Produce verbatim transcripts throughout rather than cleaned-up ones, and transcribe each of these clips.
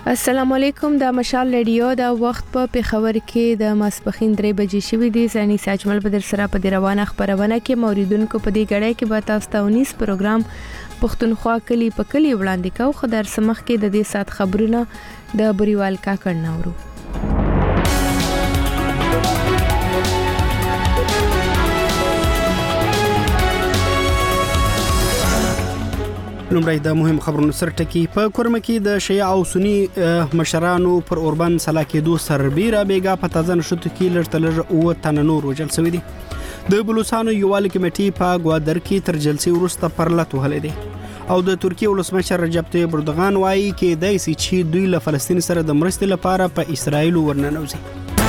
السلام علیکم د مشال رادیو د وخت په پیښور کې د ماسپخین درې بجې شوې دي. زنی ساجمل بدر سره په دی روانه خبرونه کې موریدونکو په دې غړې کې به تاسو ته اونیس پروګرام پښتونخوا کلی په کلی وړاندې کوو. خدای سمخ کې د دې سات خبرونه د بریوال کا کړناورو. لومړی د مهم خبرونو سر ټکی. په کورمه کې د شیعه او سنی مشرانو پر اوربند سلا کېدو سربیره بیګا په تازه نشټو کې لړتلر او تن نور وجل شوی دي. د بلوچستان یووالي کمیټې په ګوادر کې تر جلسې وروسته پرلط وهلې دي او د ترکیه ولسمشر رجب طیب اردوغان وایي کې دای سي چې دوی له فلسطین سره د مرستې لپاره په اسرائیل ورننوځي.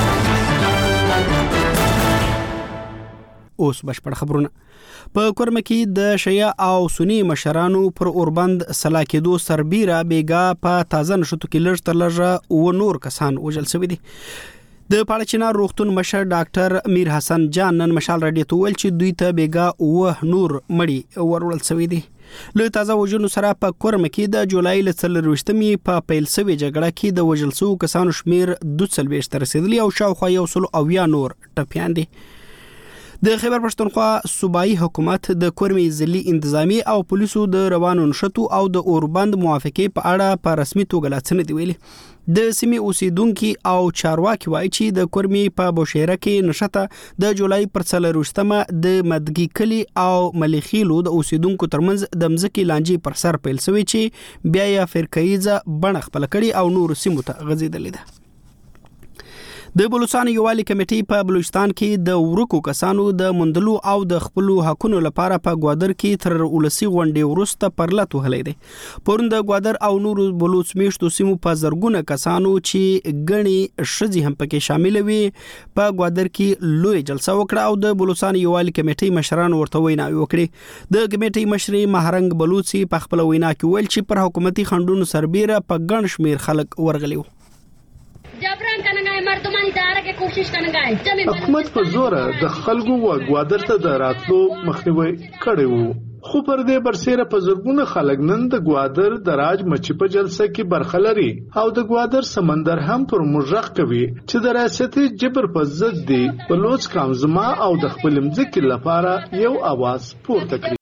اوس بشپړ خبرونه. په کورمه کې د شیعه او سنی مشرانو پر اوربند سلا کېدو سربیره بیګا په تازه نشټو کې لږ تر لږه او نور کسان وژل شوي دي. د پاړچنا روغتون مشر ډاکټر میر حسن جان نن مشال رادیو ته ویل چې دوی ته بیګا او نور مړي ورول شوي دي. له تازه وژنو سره په کورمه کې د جولای ل څلرويشتمې په پیل شوی جګړه کې د وژل شوو کسانو شمیر دوه څلويشت تر رسیدلی او شاوخوا یو سل او یا نور ټپيان دي. د خیبر پښتونخوا صوبایي حکومت د کورمي ضلعي انتظامی او پولیسو د روانو نشټو او د اوربند موافقه په اړه په رسمي توګه لاڅنه دی ویلي. د سیمې اوسیدونکو او چارواکي وایي چې د کورمي په بوشهره کې نشته د جولای پر څلرويشتمه د مدګي کلی او مليخيلو د اوسیدونکو ترمنځ د مزکی لانجې پر سر پیل شوی چې بیا یې فرقایزه بڼ خپل کړي او نور سیمو ته غځیدلې ده. د بلوچستان یووالي کمیټې په بلوچستان کې د ورکو کسانو د مندلو او د خپل حقونو لپاره په ګوادر کې تر ولسی غونډې ورسته پرلط وهلې دي. پرون د ګوادر او نور بلوچ میشتو سیمو په زرګونه کسانو چې غني شذي هم پکې شامل وي په ګوادر کې لوی جلسه وکړه او د بلوچستان یووالي کمیټې مشران ورته وینا وکړي. د کمیټې مشر مهرنګ بلوچي په خپل وینا کې ویل چې پر حکومتي خندونو سربیره په ګڼ شمیر خلک ورغلي وو. جبران کننګای مردمان اداره کې کوشش کننګای حکومت په زور د خلکو و ګوادر ته د راتلو مخنیوي کړی وو، خو پر دې برسېره په زرګونه خلک نن د ګوادر د راج مچ په جلسه کې برخه لري او د ګوادر سمندر هم پر مژغ کوي چې د ریاستي جبر په ضد دی. بلوچ کامزما او د خپل مځکې لپاره یو आवाज پورته کړي.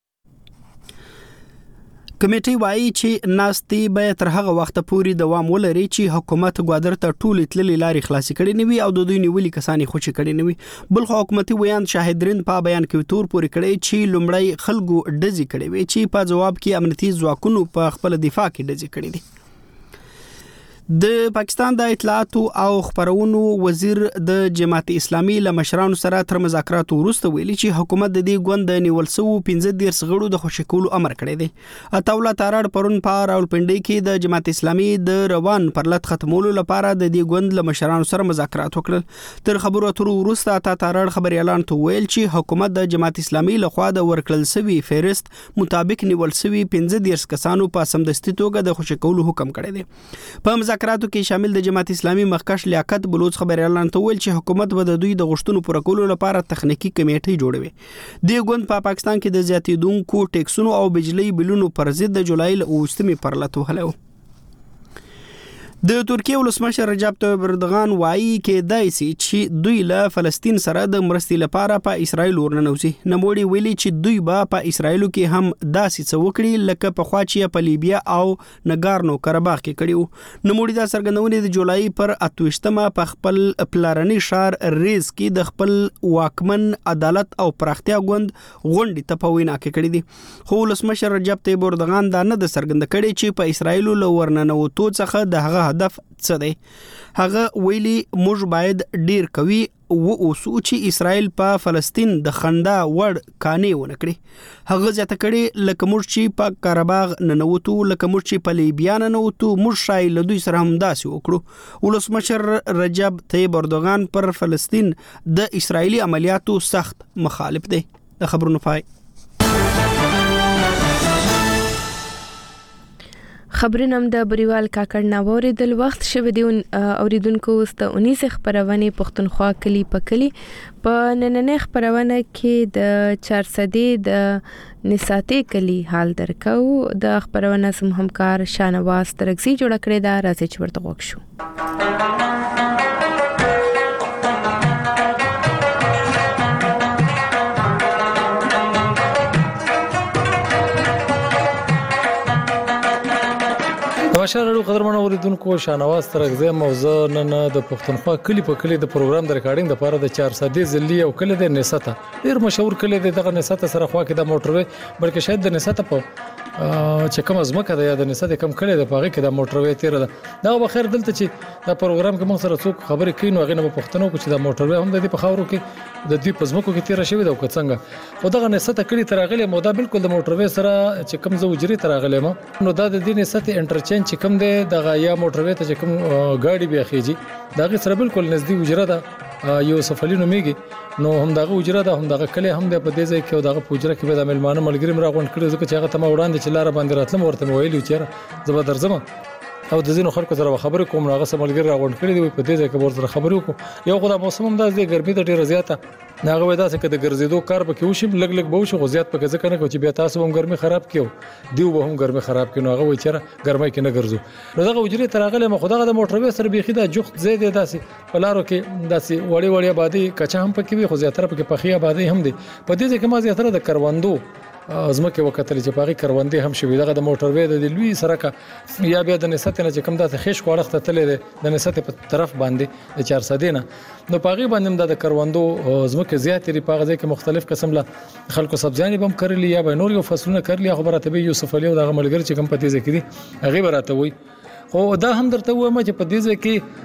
کمیټې وایي چې ناستې به تر هغه وخت پورې دوام ولري چې حکومت ګوادر ته ټول تللې لارې خلاصې کړي نوي او د دوی نیولې کسانې خوشي کړي نوي. بل خو حکومتي ویان شاهدرین په بیان کې تور پورې کړي چې لومړی خلکو ډزې کړي وي چې په جواب کې امنیتي ځواکونو په خپل دفاع کې ډزې کړي دي. د پاکستان د اطلاعات او خبرونو وزیر د جماعت اسلامي له مشرانو سره تر مذاکراتو وروسته ویلي چې حکومت د دې ګوند د نیول شوو پنځه دیرش غړو د خوشی کولو امر کړی دی. عطاوله تارړ پرون په راولپنډي کې د جماعت اسلامي د روان پرلط ختمولو لپاره د دې ګوند له مشرانو سره مذاکرات وکړل. تر خبرو اترو وروسته عطا تارړ خبري اعلان ته ویل چې حکومت د جماعت اسلامي له خوا د ورکړل شوی فهرست مطابق نیول شوی پنځه دیرش کسانو په سمدستي توګه د خوشی کولو حکم کړی دی. په مذاکراتو کې شامل د جماعت اسلامي مخکښ لیاقت بلوچ خبر اعلان ته ویل چې حکومت به د دوی د غوښتنو پوره کولو لپاره تخنیکی کمیټه جوړوي. د ګوند په پاکستان کې د زیاتیدونکو ټیکسونو او بجلی بلونو پر ضد د جولای ل اوستمې پرلط وهلو. د ترکیه ولسمشر رجب طیب اردوغان وایي کې دای سي چې دوی له فلسطین سره د مرستې لپاره په اسرائیل ورننوځي. نموړي ویلي چې دوی به په اسرائیل کې هم داسې څه وکړي لکه په خوا چې په لیبیا او نګارنو کرباخ کې کړیو. نموړي دا څرګندونه د جولای پر اتوشتمه په خپل پلارني شار ریز کې د خپل واکمن عدالت او پراختیا ګوند غونډې ته په وینا کې کړې دي. خو ولسمشر رجب طیب اردوغان دا نه د څرګند کړي چې په اسرائیل له ورننوتو څخه د هغه هدف څه دی. هغه ویلي موږ باید ډیر کوي و اوسو چې اسرائیل په فلسطین د خندا وړ کانې ونه کړي. هغه ځکه کړي لکه موږ چې په کارباغ ننوتو لکه موږ چې په لیبیا ننوتو موږ شای له دوی سره هم داسې وکړو. ولسمشر رجب طیب اردوغان پر فلسطین د اسرائیلي عملیاتو سخت مخالف دی. د خبرونو پای. خبرونه هم د بریوال کاکړ نه اوریدل. وخت شوه دی اوریدونکو واست انیس خبرونه پښتونخوا کلی په کلی په نننې خبرونه کې د چار صدې د نساتې کلی حال درکو. د خبرونه سم همکار شانواز ترغزي جوړ کړی دا راځي چې ورته وښو. ماشاءالله قدرمن اوریدونکو شانواز ترغزي موضوع نن د پښتونخوا کلی په کلی د پروګرام د ریکارډینګ لپاره د چار صدې ځلی او کلی د نساته ډیر مشهور کلی د دغه نساته سره خوا کې د موټروي بلکې شاید د نساته په چې کوم ازمکه د یاد نساته کم کلی د پاغه کې د موټروي تیر ده. دا بخیر دلته چې د پروګرام کې موږ سره څوک خبرې کوي نو هغه نه پښتنو کو چې د موټروي هم د دې په خاورو کې د دې پزمکو کې تیر شوی دا وکڅنګ خو دغه نساته کلی ترغلې مودا بالکل د موټروي سره چې کوم زوجري ترغلې ما نو دا د دې نساته انټرچینج چې کوم دی دغه یا موټروي ته چې کوم ګاډي بیا خيږي دغه سره بالکل نږدې وجره ده یو سفلینو میږي نو هم دغه وجره ده هم دغه کلی هم د په دې ځای کې دغه پوجره کې به د ملمانه ملګری مرا غونډ کړي ځکه چې هغه ته ما وړاندې چې لار باندې راتلم ورته ویلو چې زه به درځم او د زینو خلکو سره خبرې کوم هغه سملګری را غونډ کړي دی په دې ځای کې ورته خبرې وکړو. یو خدای موسم هم د ګرمي د ډیره زیاته ناغه ودا چې د ګرځېدو کار به کې وشي لګ لګ به وشي خو زیات پکې ځکه نه کوي چې بیا تاسو هم ګرمي خراب کیو دیو به هم ګرمي خراب کینو هغه وای چیرې ګرمي کې نه ګرځو نو دغه وجري ترغله مخ دغه د موټروي سره بيخي د جوخت زید داسې پلارو کې داسې وړي وړي آبادی کچا هم پکې وي خو زیاتره پکې پخې آبادی هم دي په دې ځکه ما زیاتره د کروندو ازمکه وکتل چې پاغي کروندې هم شوي دغه د موټروي د لوی سرکه یا بیا د نسات نه چې کوم د خېش کوړخته تلې د نسات په طرف باندې د چار صدې نه نو پاغي باندې د کروندو ازمکه زیات لري پاغه ځکه مختلف قسم له خلکو سبزیانې بم کړلی یا به نور یو فصلونه کړلی خبره ته یوسف علي او د ملګری چې کوم په دې ځکه دي هغه براته وي خو دا هم درته وایم چې په دې ځای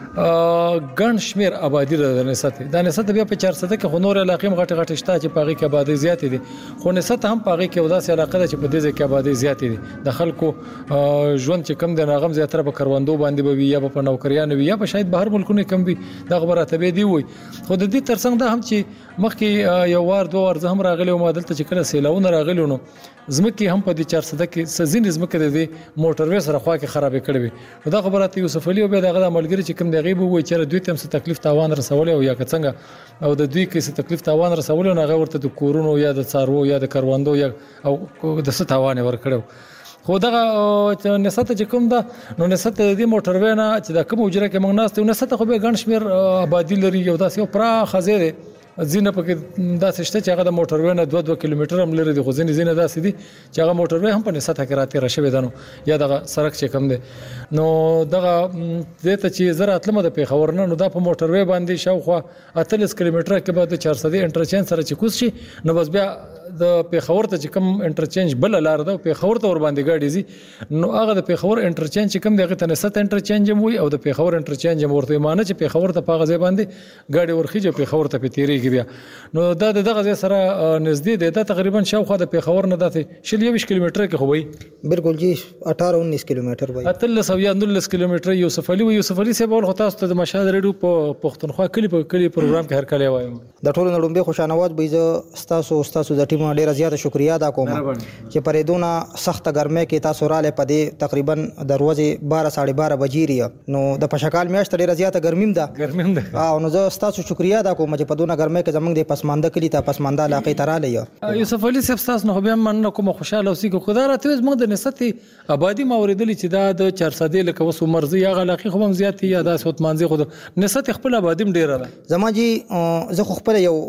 کې ګڼ شمیر آبادی د نسات د نسات بیا په چار صدې کې خنور علاقې غټ غټ شته چې پاغي کې آبادی زیات دي خو نسات هم پاغي کې وداسې علاقه ده چې په دې ځای کې آبادی زیات دي د خلکو ژوند چې کم د ناغم زیاتره په کروندو باندې به یا په نوکریانو یا په شاید بهر ملکونو کم وي د خبره ته دی وي خو د دې ترڅنګ دا هم چې مخکې یو وار دوه وار زهم راغلی او مدل ته چې کله سیلاونه راغلی نو زمکه هم په دې چار صدې کې سزین زمکه د موټروي سره خوا کې خرابې کړې وي دا خبره ته یوسف علي او به دغه ملګری چې کوم د غیب وای چې دوی تم څه تکلیف تاوان رسول او یا څنګه او د دوی کې څه تکلیف تاوان رسول نو هغه ورته د کورونو یا د څارو یا د کروندو یا او د څه تاوان ورکړو خو دغه نسات چې کوم دا نو نسات د موټروي نه چې د کوم وجره کې موږ ناست نسات خو به ګڼ شمیر آبادی لري یو داسې پرا خزیره زینه پکې داسې شته چې هغه د موټروي نه دوه دوه کیلومتر هم لري د خو ځینې زینه داسې دي چې هغه موټروي هم په نسات کې راته راشي دنو یا دغه سړک چې کم دی نو دغه دته چې زره اتلمه د پیښور نه نو دا په موټروي باندې شاوخوا اتلس کیلومتر کې بعد چار صدې انټرچینج سره چې کوس شي نو بس بیا د پیښور ته چې کم انټرچینج بل لار ده پیښور ته ور باندې گاډي زی نو هغه د پیښور انټرچینج چې کم دغه ته نسات انټرچینج هم وي او د پیښور انټرچینج هم ورته معنی چې پیښور ته پاغه ځای باندې گاډي ورخیږي پیښور ته پیتيري بیا نو دا دغه ځای سره نږدې دی دا تقریبا شاوخوا د پیښور نه دته شل یو کیلومتر کې خو وي بالکل جی اٹھارہ انیس کیلومتر وي اتل سو یا نولس کیلومتر یوسف علي یوسف علي سیبول خو تاسو ته د مشاهده ریډیو په پښتونخوا کلی په کلی پروګرام کې هر کله وایم د ټولو نړومبه خوشانواز به ز تاسو تاسو د ټیم ډیره زیاته شکریا ادا کوم چې پرې دونه سخت ګرمه کې تاسو را لې پدې تقریبا د ورځې بارہ ساڑھے بارہ بجې نو د پشکال میاشت ډیره زیاته ګرمیم ده ګرمیم ده او نو زه تاسو شکریا ادا کوم چې په دونه ګرمه کې زمونږ د پسمانده کلی ته پسمانده علاقې ته رااله یوسف علي صاحب تاسو نو بیا من کوم خوشاله اوسې کو خدای راته زموږ د نساتي آبادی موریدلی چې دا د چار صدې لکه وسو مرزي یا علاقې خو هم زیات یا د سوت مانزي خو نساتي خپل آبادی ډیره ده زما جی زه خو خپل یو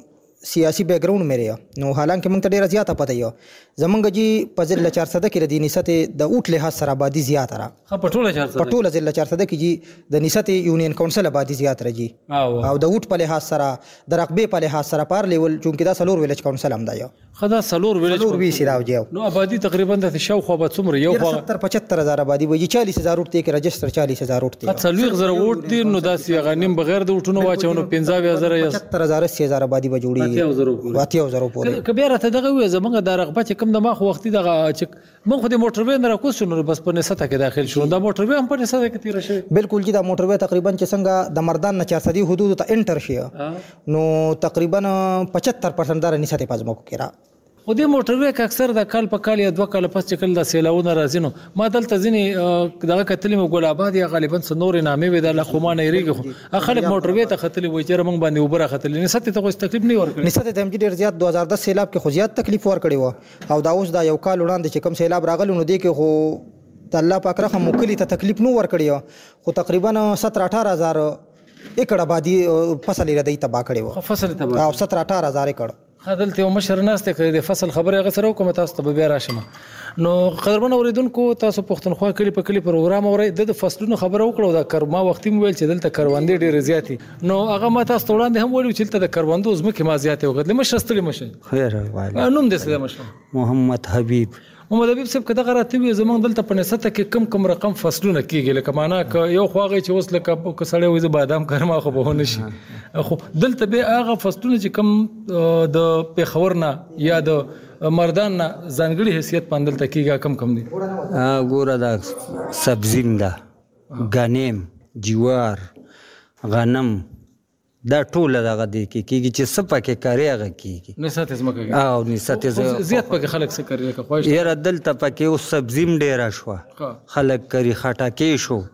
سیاسي بیک گراوند مې نو حالانکه موږ ته ډیره زیاته پته یو زمونږ جی په ضلع چار صدې کې د نساتي د اوټ له سره آبادی زیات را په ټوله چار صدې په ټوله ضلع چار صدې کې جی د نساتي یونین کونسل آبادی زیات راځي او د اوټ په لحاظ سره د رقبې په لحاظ سره پار لیول چونکه دا سلور ویلج کونسل هم دا یو خدا سلور ویلج سلور وی سي راوځي نو آبادی تقریبا د شاوخوا به څومره یو خو ستر پچهتر هزار آبادی وي چالیس هزار اوټ کې رجستر چالیس هزار اوټ ته څلويغ زره اوټ دي نو داسې غنیم بغیر د اوټونو واچونو پنځه هزار یا پچهتر هزار اسی هزار آبادی به جوړي اتیا هزار پورې کبه راته دغه وي زمونږ د رغبت کم د ماخ وختي دغه چې مونږ خو د موټروي نه راکوس شو نو بس په نسته کې داخل شو دا موټروي هم په نسته کې تیر شي بالکل جی دا موټروي تقریبا چې څنګه د مردان نه چار صدې حدود ته انټر شي نو تقریبا پچهتر پرسنټ دار نسته پازمو کې را خو دې موټروي که اکثر د کال په کال یا دوه کاله پس چې کله د سیلاونه راځي نو ما دلته ځینې دغه کتلې مې ګل آباد یا غالبا څه نورې نامې وې د خو ما نه هېرېږي خو خلک موټروي ته ختلي وایي چې موږ باندې اوبه راختلې نسبت ته خو تکلیف نه ورکړي نسبت ته هم ډېر زیات دوه هزار دس سیلاب کې خو زیات تکلیف ورکړی و او دا اوس دا یو کال وړاندې چې کوم سیلاب راغلی نو دې کې خو د الله پاک رحم کلي ته تکلیف نه ورکړی خو تقریبا سترہ اٹھارہ هزار ایکړ آبادي فصل یې ردی تباه کړی و فصل تباه او سترہ اٹھارہ هزار ایکړ دلته یو مشر ناسته کوي د فصل خبره هغه سره کوم تاسو ته بیا راشم نو قدرمن اوریدونکو تاسو پښتونخوا کلی په کلی پروګرام اورئ د فصلونو خبره وکړو د کرما وختي مویل چې دلته کروندې ډېرې زیاتې نو هغه ما تاسو وړاندې هم ویلو چې دلته د کروندو زمکه ما زیاتې وکړلې مشر ستړي مشه خیر وای نوم دې څه مشه محمد حبیب محمد حبیب صاحب کده غراته وي زمونږ دلته په نسته کې کم کم رقم فصلونه کیږي لکه معنا ک یو خواغه چې اوس لکه کسړې وي بادام کرما خو به نشي خو دلته به هغه فصلونه چې کم د پیښور نه یا د مردان نه ځانګړي حیثیت پاندل تکیږي کم کم دي ګوره دا سبزیم ده غنیم جوار غنم دا ټول دغه دی کې کېږي چې څه پکې کاري هغه کېږي نسات ځمکه او نسات زیات پکې خلک څه کوي لکه خواهش یاره دلته پکې اوس سبزیم ډېره شوه خلک کري خټکې شو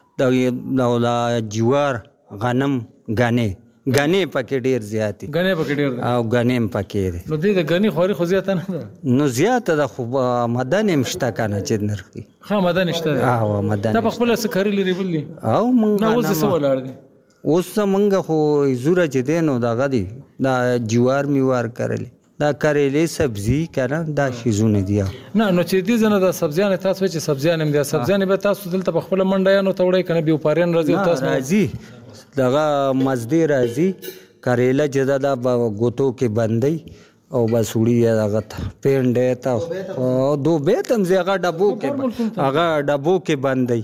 د جوار غنم غنې غنې پکې ډېر زیات دي غنې پکې ډېر او غنیم پکې دي نو دې د غنې خوري خو زیاته نه ده نو زیاته ده خو مدن هم شته کنه چې نرخي ها مدن شته او مدن دا په خپل څه کاری لري بل دي او مونږ نو اوس څه ولاړ دي اوس مونږ خو زوره چې دی نو دغه دی دا جوار میوار کرلی دا کریلې سبزي کنه دا شیزونه دي نه نو چې دې زنه د سبزیان تاسو چې سبزیان هم دي سبزیان به تاسو دلته په خپل منډیانو ته وړي کنه بیوپارین راځي تاسو راځي دغه مزدي راځي کریلا چې دا غوتو کې بندي او بس وړي هغه پینډه تا او دوبه تم زیغه ډبو کې هغه ډبو کې بندي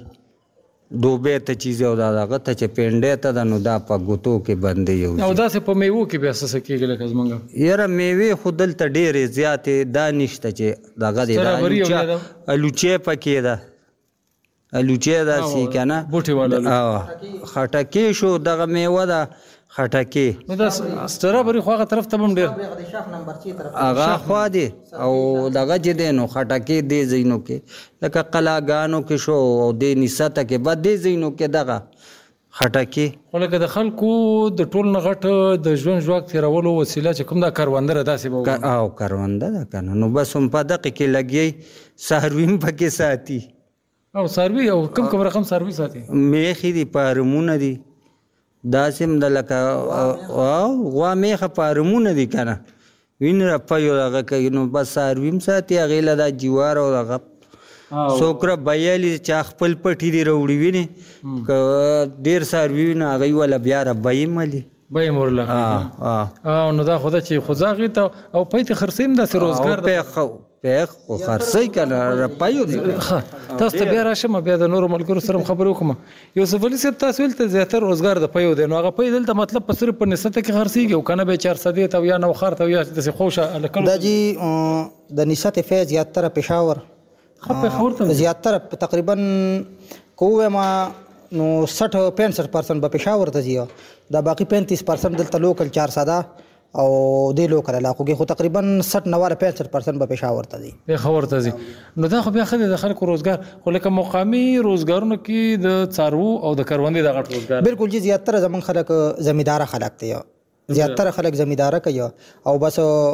دوبه ته چیز او داغه ته چې پینډه ته نو دا په ګوتو کې بندي یو او دا څه په میوه کې بیا څه کېږي لکه زمونږ یاره میوه خود دلته ډېرې زیاتې دا نشته چې دغه دی دا الوچې پکې ده الوچې دا سی کنه بوټي والا خټکې شو دغه میوه ده خټکې نو دا سترابري خو هغه طرف ته هم ډېر هغه خوا دی او دغه چې دی نو خټکې دی ځینو کې لکه قلاګانو کې شو او دې نسته کې بد دی ځینو کې دغه خټکې خو لکه د خلکو د ټول نه غټ د ژوند ژواک تېرولو وسیله چې کوم دا کروندره داسې به او کرونده ده که نه نو بس هم په دقه کې لګي څاروي هم پکې ساتي او څاروي او کم کم رقم څاروي ساتي میخې دي فارمونه دي داسې هم د لکه غوا میخه فارمونه دي که نه وینې راپیو هغه کوي نو بس څاروي هم ساتي هغې له دا جوار او هغه څوک را بیالي چې خپل پټي دي راوړي وینې که ډېر څاروي وي نو هغوی والا بیا را بیې ملي بیې مو ورله نو دا خو ده چې خو زه هغې ته او پی ته خرڅوي هم داسې روزګار ده پیغ خو خرڅوي که نه راپیو دي تاسو ته بیا راشم بیا د نورو ملګرو سره هم خبرې وکړم یوسف علي صاحب تاسو ویل ته زیاتره روزګار د پیو دی نو هغه پی دلته مطلب په صرف په نسته کې خرڅېږي او که نه بیا چار سدې ته او یا نوښار ته او یا داسې خوشه دا جی د نسته فی زیاتره پېښور پېښور ته زیاتره تقریبا که ووایم نو سټ پینسټ پرسنټ به پېښور ته ځي دا باقي پینتیس پرسنټ دلته لوکل چار ساده او دې لوکل علاقو کې خو تقریبا سټ نواله پینسټ پرسنټ به پېښور ته ځي پېښور ته ځي نو دا خو بیا ښه دی د خلکو روزګار خو لکه مقامي روزګارونو کې د څاروو او د کروندې د غټ روزګار بالکل جی زیاتره زمونږ خلک زمینداره خلک دی زیاتره خلک زمینداره کوي او بس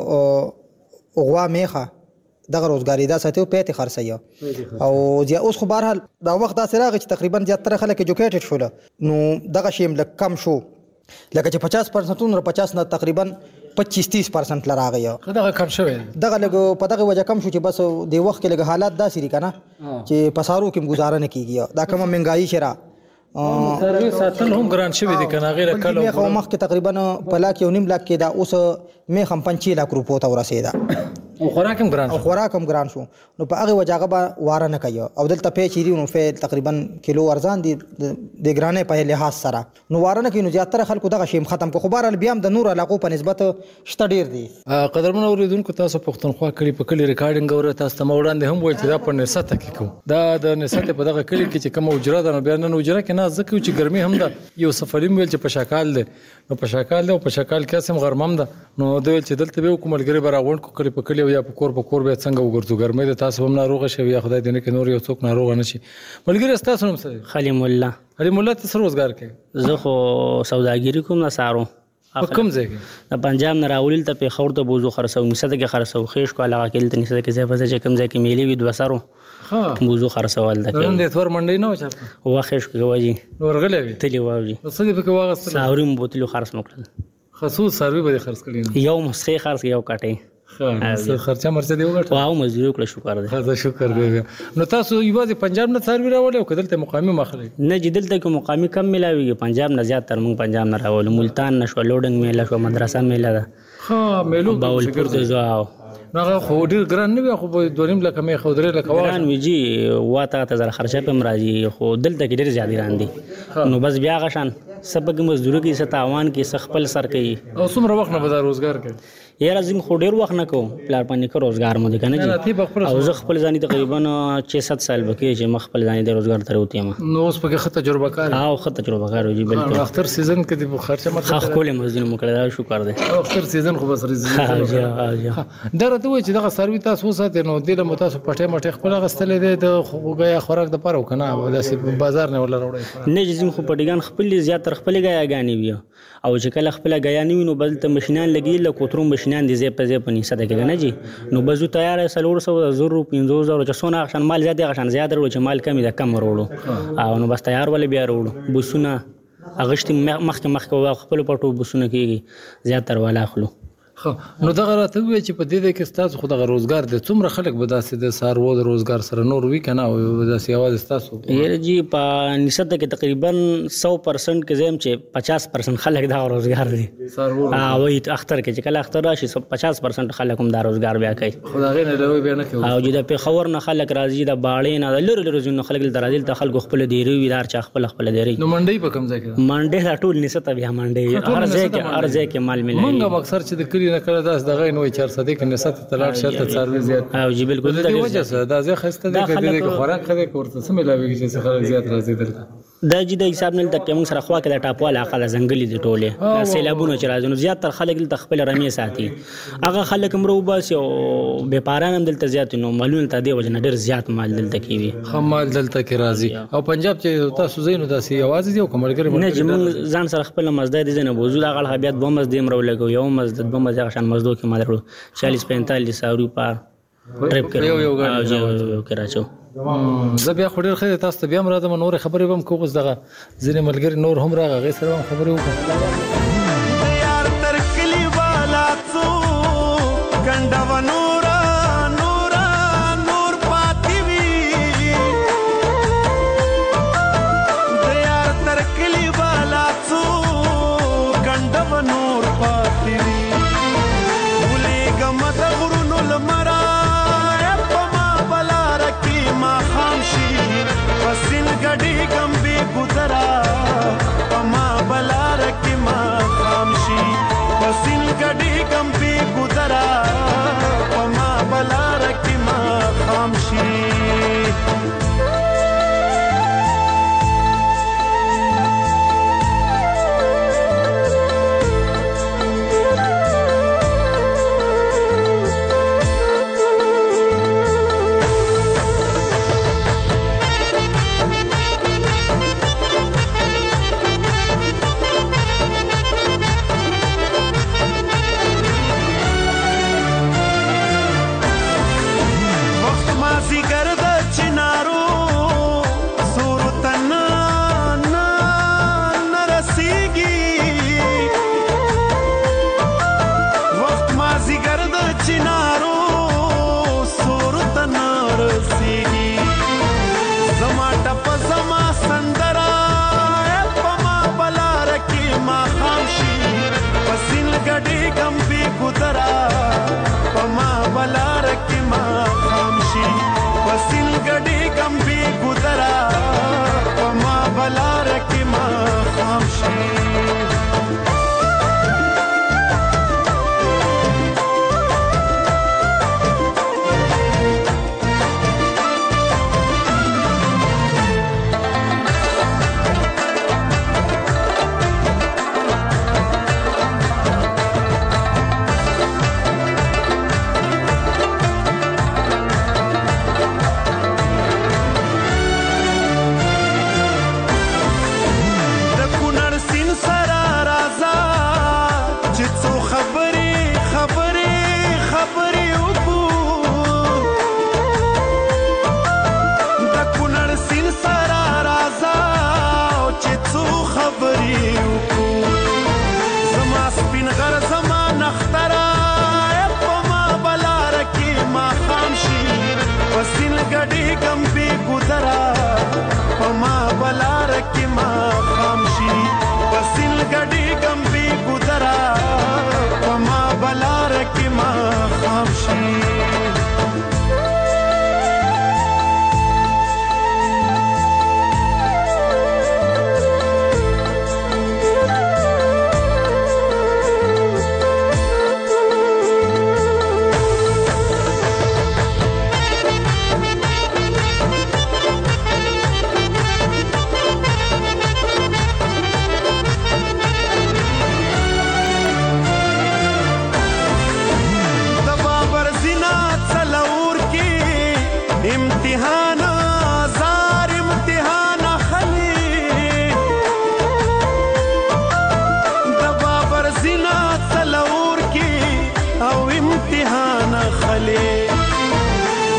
غوا میخه دغه روزګاری دا ساتي او پیته خرڅي او زه اوس خو بهرحال دا وخت داسې راغی چې تقریبا زیاتره خلک ایجوکیټډ شول نو دغه شی لږ کم شو لکه چې پچاس پرسنټونه پچاس نه تقریبا پچیس تیس پرسنټ لراغی دغه کم شوی دغه لږ په دغه وجه کم شو چې بس د وخت کې لږ حالات داسې دي که نه چې په سارو کې ګزاره نه کېږي دا کومه مهنګایي چې را څاروي ساتل هم ګران شوي دي که نه هغې له کله میخه مخکې تقریبا په لاک یو نیم لاک کې دا اوس میخ هم پنځه لاک روپو ته ورسېده او خوراک هم ګران شو خوراک هم ګران شو نو په هغې وجه هغه به واره نه کوي او دلته پی چې دي نو فی تقریبا کیلو ارزان دي د ګرانۍ په لحاظ سره نو واره نه کوي نو زیاتره خلکو دغه شی ختم کړو خو بهرحال بیا هم د نورو علاقو په نسبت شته ډېر دي قدرمن اورېدونکو تاسو پښتونخوا کلي په کلي ریکارډینګ اوره تاسو ته ما وړاندې هم وویل چې دا په نسته کې کوم دا د نسته په دغه کلي کې چې کومه اجره ده نو بیا نن اجره کې نه ځکه چې ګرمي هم ده یو سفریم ویل چې په شکال دی نو په شکال دی او په شکال کې سم غرمم ده نو دوی چې دلته به کوملګری براغون کو کلی په کلی یا په کور په کور به څنګه وګرځو ګرمه د تاسو هم ناروغه شوی یا خدای دې نه کې نور یو څوک ناروغ نه شي ملګری تاسو هم سره خلیم الله خلیم الله تاسو روزګار کوي زه خو سوداګری کوم نه سارو په کوم ځای کې د پنجاب نه راولل ته په خور ته بوزو خرڅو نسته کې خرڅو خېش کو علاقه کې ته نسته کې ځای په ځای کوم ځای کې میلي وي دوه سارو ها بوزو خرڅول ده نن د تور منډي نه وچا واخېش کو وځي ورغلې وي تلی واوي څه دې په واغستل ساورم بوتلو خرڅ مکړل خصوص سروي به خرڅ کړی یو مسخې خرڅ یو کټه ها خرچه مرسته دی وګټه واو مزدور کله شکر دی خدا شکر دی نو تاسو یوازې پنجاب نه سروي راوړل او کدلته مقامي مخلي نه جدلته کې مقامي کم ملاوي پنجاب نه زیات تر موږ پنجاب نه راول ملتان نشو لوډنګ میله شو مدرسه میله ده ها میلو باولپور ته ځاو نو خو ډیر ګران نه وي خو دویم لکه مې خو درې لکه ګران ویجی واته ته زر خرچه په مرাজি خو دلته کې ډیر زیات ګران دي نو بس بیا غشان سبق مزدوري کې ستاوان کې سخپل سر کوي او څومره وخت نه به روزګار کوي یاره زم خو ډیر وخت نه کوم پلار باندې کو روزګار مو دي کنه جی او زه خپل ځاني تقریبا شش سات سال بکې چې مخ خپل ځاني د روزګار تر وته ما نو اوس په خطه تجربه کار او خطه تجربه کار وي بالکل اختر سیزن کې د خرچه مت خو کولې مزدور مو کړل شکر دی اختر سیزن خو بس رزق درته وای چې دغه سروي تاسو ساته نو د متاسو پټه مټه خپل غستلې ده د خوګیا خوراک د پاره کنه داسې بازار نه ولا وروړي نه جزم خو پټګان خپل زیات تر خپل غیا غانی وي او چې کله خپل غیا نه وینو بل ته مشینان لګي له کوتروم مشینان دي زی په زی په نسبت کې نه جی نو بزو تیار سلور سو زرو پنځه زره چې سونه غشن مال زیات غشن زیات ورو چې مال کمی ده کم وروړو او نو بس تیار ولې بیا وروړو بوسونه اغشت مخک مخک خپل پټو بوسونه کیږي زیات تر والا خلو خو نو دغه راته وی چې په دې کې ستاسو خو دغه روزګار د څومره خلک به داسې د سارو د روزګار سره نور وی کنه او داسې आवाज ستاسو یې جی په نسبت کې تقریبا سو پرسنټ کې زم چې پچاس پرسنټ خلک دا روزګار دي سارو او وي اختر کې چې کله اختر راشي پچاس پرسنټ خلک هم دا روزګار بیا کوي خدای نه لوي بیا نه کوي او چې د پیښور نه خلک راځي د باړې نه لری لری زونه خلک د راځي د خلکو خپل دیری ویدار چا خپل خپل دیری نو منډي په کوم ځای کې منډي دا ټول نسبت بیا منډي هر ځای کې هر ځای کې مال ملي مونږ اکثر چې د کلی نه کړه داس دغه نو چار صدې کې نسبت تلاټ شرط څاروي زیات او جی بالکل د وجه سره دا ځای خسته ده کې د خوراک خدای کوړه سم ملاوي چې خلک زیات راځي دلته دا جی د حساب نه تک موږ سره خوا کې د ټاپواله عقل زنګلي دي ټوله دا سیلابونه چې راځي نو زیات تر خلک د خپل رمي ساتي هغه خلک مرو بس او به پاران دلته زیات نو مالونه ته دی وجنه ډیر زیات مال دلته کیوي خمال دلته کې راځي او پنجاب چې تاسو زینو داسې आवाज دی او کوملګری نه چې موږ ځان سره خپل مزد دي نه بوزو د غل حبيات بو مزد مرو لګو یو مزد بو مزد شان مزدو کې مالرو چالیس پینتالیس ساوري پار ټریپ کړو یو یو غاړي کراچو زه بیا خو ډیر خیر تاسو ته بیا مرادم نور خبرې بم کوغز دغه ځینې ملګری نور هم راغی غي سره خبرې وکړه یار تر کلی والا څو ګنډا ونورا نورا نور پاتې وی یار تر کلی والا څو ګنډا ونور پاتې وی ولې ګم د غرونو لمرا پسین گډی کم بی ګذرا پما بلار کی ما خامشي پسین گډی کم بی ګذرا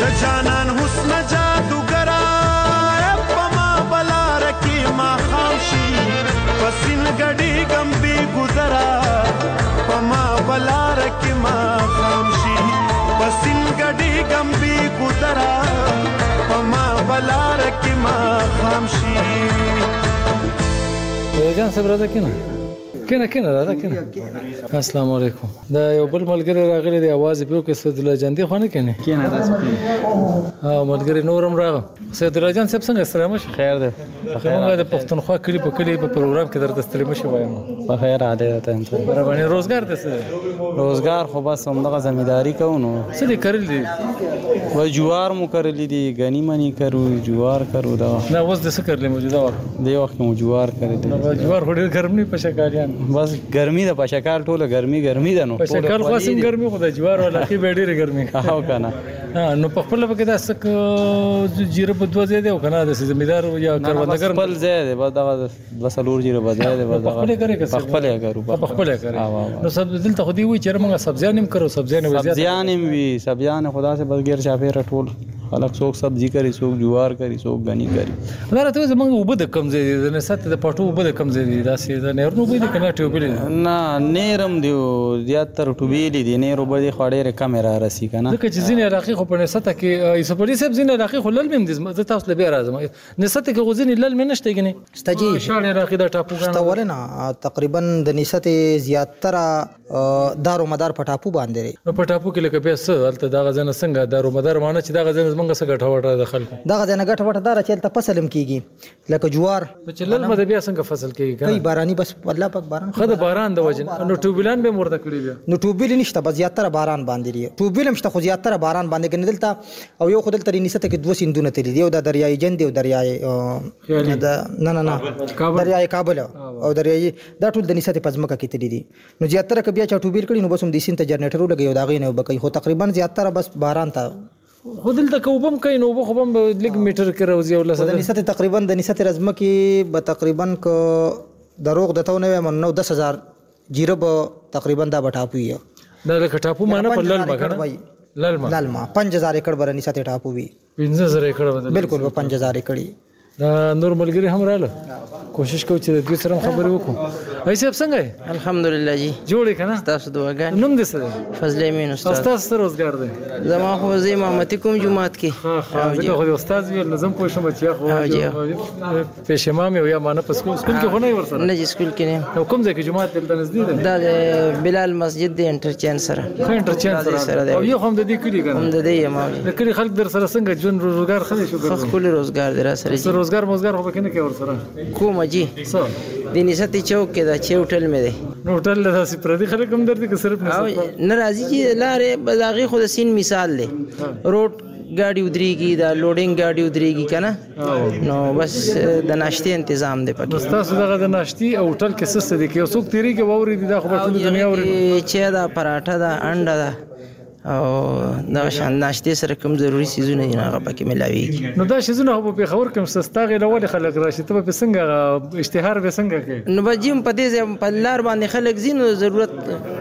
د جانان حسن جادوګرا پما بلار کې ما خامشي پسین غړي غم بي گزرا پما بلار کې ما خامشي پسین غړي غم بي گزرا پما بلار کې ما خامشي جان صاحب راځه کنه کنه کنه راځه کنه السلام علیکم دا یو بل ملګری راغلی دی आवाज په کې سید الله جان دی خو نه کنه کنه راځه ها ملګری نورم راغ سید الله جان صاحب څنګه سلام خیر ده خیر د پښتونخوا کلی په کلی په پروګرام کې درته ستړي مشه وایم په خیر عادت ته انت برابر روزګار ده څه روزګار خو بس همدغه زمینداری کوو څه دې کړل دي و جوار مو کړل دي غنی منی کرو جوار کرو دا نه اوس د څه کړل موجوده وخت دی وخت مو جوار کړی دی جوار هډ ګرم نه پشکالیان بس ګرمي ده پشکال ټوله ګرمي ګرمي ده نو پشکال خو سم ګرمي خو د جوار ولا کې ډېره ګرمي او کنه نو په خپل وخت دا سک جیره په دوه ځای دی او کنه د زمیندار یا کروندګر خپل ځای دی بس دغه وسلور جیره بدای دی بس خپل کوي خپل کوي خپل کوي نو سب دلته خو دی وی چې موږ سبزیان هم کرو سبزیان وی سبزیان هم وی سبزیان خدا سے بس غیر چاپیره ټول خلک څوک سبزی کوي څوک جوار کوي څوک غنی کوي دا راته زمونږ وبد کم ځای دی نه سات د پټو وبد کم ځای دی دا سي دا نهر نو وبد کنه ټیوبل نه نهرم دی زیاتره ټوبېلی دی نهر وبد خړې کیمرا راسي کنه ځکه چې ځینې علاقې خو په نسته کې ایسپوري سب ځینې علاقې خو لل مم دي زه تاسو له بیا راځم نسته کې غوځنې لل مې نشته کني استجی شاړې علاقې د ټاپو غاڼه ورنه تقریبا د نسته زیاتره دارو مدار په ټاپو باندې په ټاپو کې لکه پیسه هلته دا غزنه څنګه دارو مدار معنی چې دا غزنه زمونږ څنګه ټوټه د خلکو دا غزنه ګټه وټه دار چې تل فصل هم کیږي لکه جوار چې لل مده بیا څنګه فصل کیږي کوي باراني بس الله پاک باران خدای باران د وجه نو ټوبلان به مرده کړی بیا نو ټوبل نشته بس زیاتره باران باندې لري ټوبل هم شته خو زیاتره باران باندې ګندلته او یو خدل ترې نسته کې دوه سیندونه تللی دی او د دریای جند او دریای نه نه نه دریای کابل او دریای دا ټول د نسته پزمکه کې تللی دي نو زیاتره ک بیا چا ټوبل کړي نو بس هم د سین ته جنریټر لګي او دا غي نه وبکې خو تقریبا زیاتره بس باران ته خو دلته کوبم کین او خو بم لګ میټر کې راوځي او لسه د نسته تقریبا د نسته رزمه کې به تقریبا ک دروغ دته نه من نو دس هزار جیره به تقریبا دا بټاپو یې دا لکه ټاپو معنی په لل مګر للما للما پنځه هزار ایکړ بر نسته ټاپو وی پنځه هزار ایکړ بالکل په پنځه هزار ایکړ دا نور ملګری هم رااله کوشش کوو چې د دوی سره خبرې وکړو ایسه څنګه الحمدلله جی جوړې کنه تاسو دعاګانې نوم دې څه فضل امین استاد تاسو سره روزګار دی زما خو زه امامتي کوم جمعات کې ها ها زه خو استاد وی لازم کوم شم چې خو پېښ امام یا مانه په سکول سکول کې خو نه ورسره نه جی سکول کې نه نو کوم ځای کې جمعات دلته نږدې ده دا بلال مسجد دی انټرچینج سره انټرچینج سره او یو هم د دې کلی کنه هم د دې امام د کلی خلک در سره څنګه جون روزګار خلک شو ګرځي خپل روزګار در سره جی روزګار موزګار خو کنه کې ورسره کوم جی څه د نستی چوک کې دا چې هوټل مې دی نو هوټل له داسې پردي خلک هم درته کې صرف نه ناراضي چې لارې بزاغي خو د سین مثال دی روډ गाड़ी उतरेगी دا लोडिंग गाड़ी उतरेगी کنه نو بس د ناشتي تنظیم دی پکې تاسو دغه د ناشتي او هوټل کې څه څه دي کې څوک تیری کې ووري دي د خبرو د دنیا وري چې دا پراټه دا انډا دا او دا شان ناشتي سره کوم ضروري سيزونه نه هغه پکې ملاويږي نو دا شيزونه په پیښور کې سستاغه لول خلک راشي ته په څنګه اشتهار به څنګه کوي نو بجیم په دې په لار باندې خلک زینو ضرورت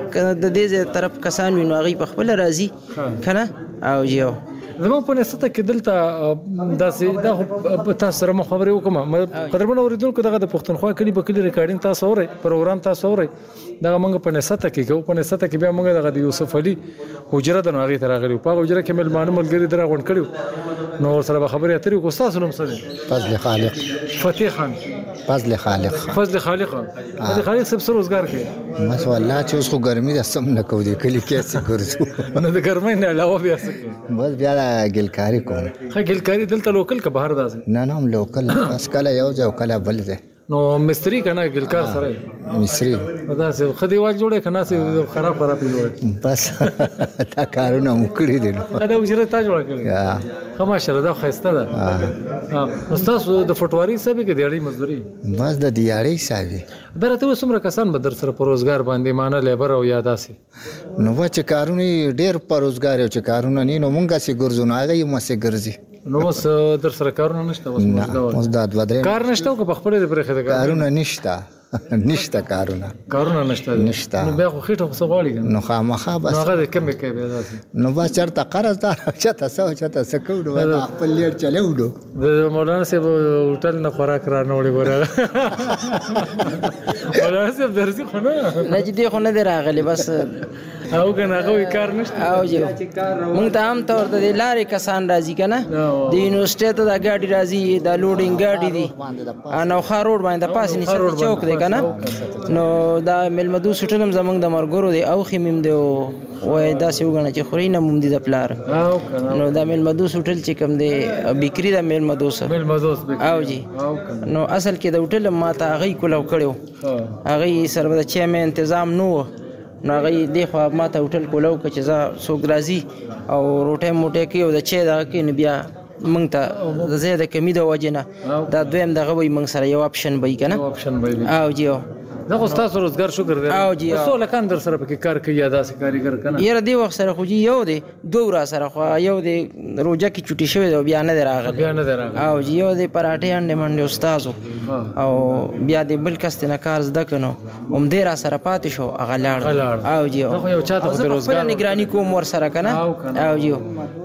د دې طرف کسان وینو هغه په خپل راضي کنه او یو زموږ په نسته کې دلته داسې دا تاسو سره خبرې وکم قدرمن اوریدونکو دغه د پښتونخوا کلی په کلی ریکارډینګ تاسو اورئ پروګرام تاسو اورئ دغه موږ په نسته کې کوو په نسته کې بیا موږ دغه د یوسف علي حجره د نوغي تر غلي په حجره کې ملمانه ملګری درا غونډ کړو نو سره به خبرې اترې کو تاسو نوم څه فضل خالق فتح خان فضل خالق فضل خالق فضل خالق سب سره روزګار کوي ما شاء الله چې اوس خو ګرمي د سم نه کو دي کلی کې څه ګرځو نو د ګرمۍ نه علاوه بیا څه بس بیا ګلکاری کوم خا ګلکاری دلته لوکل که بهر داسې نه نه لوکل بس کله یو ځای کله بل ځای نو مستری کنه ګلکار سره مصری دا څه خدیوال جوړه کنه څه خراب خراب جوړه بس تا کارونه مکړی دي نو دا وجره تا جوړه کړی خماشه دا خسته ده ها استاد د فټواری سبه کې دیړی مزدوري بس د دیړی حسابي درته وسمره کسان به در سره پروزګار باندې مانه لیبر او یاداسي نو و چې کارونه ډیر پروزګار او چې کارونه نه نو مونږه سي ګرځو نه هغه یې مسه ګرځي نو اوس در سره کارونه نشته اوس اوس دا دوه کار نشته او په خپل لري پرې خدای کارونه نشته نشته کارونه کارونه نشته نشته نو بیا خو خېټه خو څه غواړي نو خامخا بس نو هغه د کمې کوي بیا داسې نو بس چېرته قرض دار چېرته څه چېرته څه کوو نو د خپل لیډ چلوو د مولانا صاحب هوټل نه خوراک را نه وړي ګوره مولانا صاحب درځي خو نه نه چې دی خو نه دی راغلی بس او که نه هغوی کار نشته او جی مونږ ته عام طور ته د لارې کسان راځي که نه د یونیورسټۍ ته دا ګاډي راځي دا لوډینګ ګاډي دي نوخا روډ باندې د پاسې نشته چوک دی که نه نو دا میلمدوس هوټل هم زموږ د ملګرو دی اوښې مې هم دی وایي داسې وګڼه چې خوري نه مم دي د پلار نو دا میلمدوس هوټل چې کوم دی بیکري ده میلمدوس او جی نو اصل کې د هوټل هم ما ته هغوی کولو کړی و هغوی سره به د چای مې تنظام نه و نو هغوی دې خوا ما ته هوټل کولو که چې زه څوک راځي او روټۍ موټۍ کوي او د چای دغه کوي نو بیا موږ ته د ځای د کمي د وجې نه دا دویم دغه به موږ سره یو اپشن به وي که نه او جی دا خو ستاسو روزګار شکر دی او جی څو لکان در سره پکې کار کوي یا داسې کارګر که نه یاره دې وخت سره خو جي یو دی دوه را سره خو یو دی روژه کې چوټي شوی دی او بیا نه دی راغلی بیا نه دی راغلی او جي یو دی پراټې انډې منډې استاد و او بیا د بل کس نه کار زده که نو همدې را سره پاتې شو هغه لاړ او جي زه په خپله نګراني کوم ورسره که نه او جي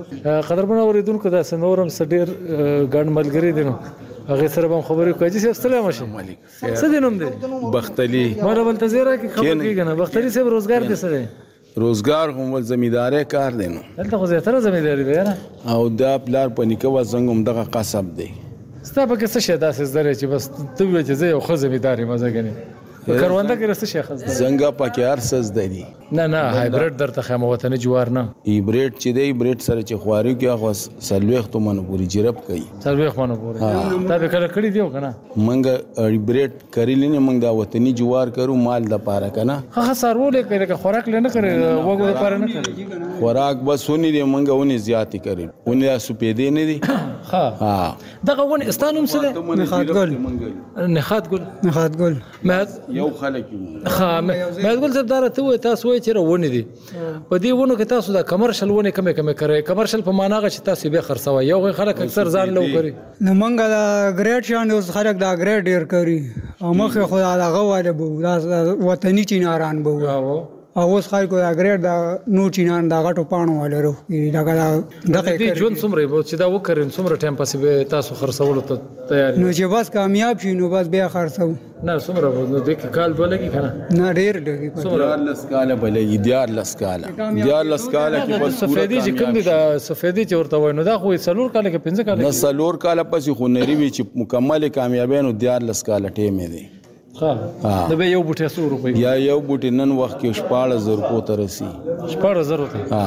قدرمنو اورېدونکو داسې نور هم څه ډېر ګڼ ملګري دي نو هغې سره به هم خبرې وکړو. حاجي صاحب ستړی مه شئ. څه دی نوم دی؟ بختلي. ما له بلته ځای راکړې خبر کېږي نه. بختلي صاحب روزګار دې څه دی؟ روزګار هم ول زمینداری کار دی نو دلته خو زیاتره زمینداري ده یاره او دا پلار په نیکه وزنګ هم دغه قصب دی. ستا پکې څه شی داسې زده دی چې بس ته ووایې چې زه یو ښه زمیندار یم ځکه ګنې په کرونده کې څه شی ښه زده زنګه پکې هر څه زده دي. نه نه هایبریډ درته ښیم وطني جوار نه هایبریډ چې دی هایبریډ سره چې خواري کوي هغه څلوېښتو منو پورې جرب کوي. څلوېښت منو پورې تا به کله کړي دي او که نه؟ موږ هایبریډ کړلی نه موږ دا وطني جوار کرو مال دپاره که نه ښه څارولی کوي لکه خوراک یې نه کوي وږو دپاره نه کوي خوراک بس ونې دي موږ ونې زیاتې کوي ونې دا سپېدې نه دي. ها دغه ونې ستا نوم څه دی؟ نخات ګل. نخات ګل نخات ګل یو خلک یو ښه مهد ګل صاحب دا راته ووایي تاسو وایئ چې ونې دي په دې ونو کې تاسو دا کمرشل ونې کمې کمې کوئ. کمرشل په معنا هغه چې تاسو یې بیا خرڅوئ یو خلک اکثر ځان له وکړي نو موږ دا ګریډ شان اوس خلک دا ګریډ ډېر کوي او مخکې خو دا دغه واله به دا وطني چیناران به وو او اوس خلکو دا ګریډ دا نور چینان دا غټو پاڼو واله روغي دغه دغه دې ژوند څومره به چې دا وکړئ څومره ټایم پسې به تاسو خرڅولو ته تیار نو چې بس کامیاب شي نو بس بیا خرڅو نه څومره به نو دې کې کال دوه لګي که نه؟ نه ډېر لګي دیارلس کاله به لګي دیارلس کاله دیارلس کاله کې بس سفیدي چې کوم دي دا سفیدي چې ورته وایي نو دا خو څلور کاله کې پنځه کاله نه څلور کاله پسې خو نري وي چې مکمل کامیابی نو دیارلس کاله ټیم یې دی. ښه د به یو بوټی څو روپۍ یا یو بوټی نن وخت کې شپاړس زره روپو ته رسي. شپاړس زره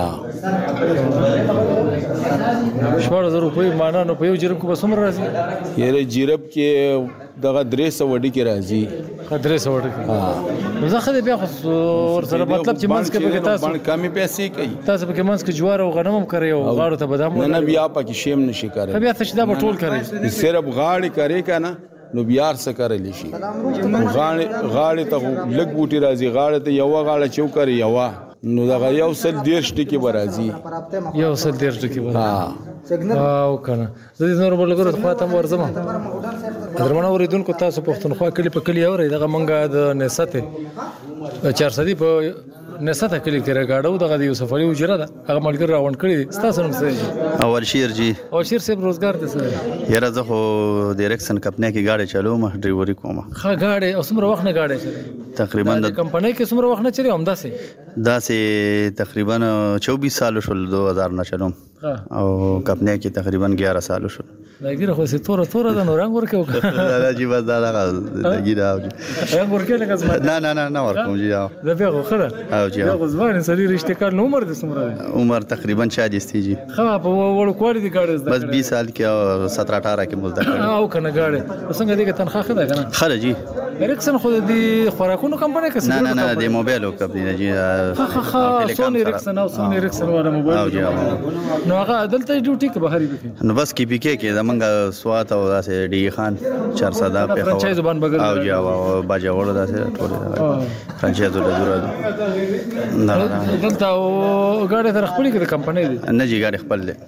شپاړس زره روپۍ معنا نو په یو جرب کې به څومره راځي؟ یاره جرب کې دغه درې سوه ډکې راځي. ښه درې سوه ډکې نو زه ښه دی بیا خو ورسره مطلب چې منځ کې پکې تاسو کمې پیسې کوي تاسو پکې منځ کې جوار او غنم هم کرئ او غاړو ته بادام نه نه بیا پکې شیم نشي کولی بیا څه چې دا به ټول کرئ صرف غاړې کرې که نه نو بیا هر څه کولی شي. غاړې ته خو لږ بوټي راځي غاړې ته یوه غاړه چې وکړې یوه نو دغه یو سل دېرش ټکې به راځي. یو سل دېرش ټکې به او که نه زه دې نورو ملګرو خوا ته هم ورځم. قدرمنو اورېدونکو تاسو پښتونخوا کلي په کلي اورئ دغه موږ د نصت چارسدي په نصت کلي کې راګاډو دغه د یوسف علي حجره ده هغه ملګري راغونډ کړي دي. ستاسو نوم څه دی؟ اول شیر جی. اول شیر صاحب روزګار دې څه دی؟ یاره زه خو د ایرکسن کمپنۍ کې ګاډی چلوم ډریوري کوم. ښه ګاډی او څومره وخت نه ګاډی چلوي؟ تقریبا د کمپنۍ کې څومره وخت نه چلوي همداسې؟ داسې تقریبا چوبیس سال شول دو هزار نه چلوم او کمپنۍ کې تقریبا ګیاره سال شول. دا ګیره خو سي توره توره ده نو رنګ ورکوي دا دا جی بس دا دا ګیره رنګ ورکوي لکه زما نه نه نه نه ورکوم جی دا بیا خو ښه ده او جی بیا خو ځوان سړي رشته کار نو عمر دې څومره دی؟ عمر تقریبا چالیس دی جی. ښه په وړوکوالي دې ګاډی زده بس بیس سال کې او سترہ اٹھارہ کې مو زده کړی او که نه ګاډی څنګه دې کې تنخواه ښه ده که نه؟ ښه ده جی. ایرکسن خو د دې خوراکونو کمپنۍ که نه نه نه د موبایلو کمپنۍ ده جی. ښه ښه سوني ایرکسن او سوني ایرکسن والا موبایل نو هغه دلته ډیوټي کې بهر وي نو بس کې پی کې کې زمونږ سوات او داسې ډي خان چارسده په فرانچایز باندې بغل او جی او باجوړ داسې ټول فرانچایز له جوړه نه دلته او ګاډي تر خپل کې د کمپنۍ دي نه جی ګاډي خپل دي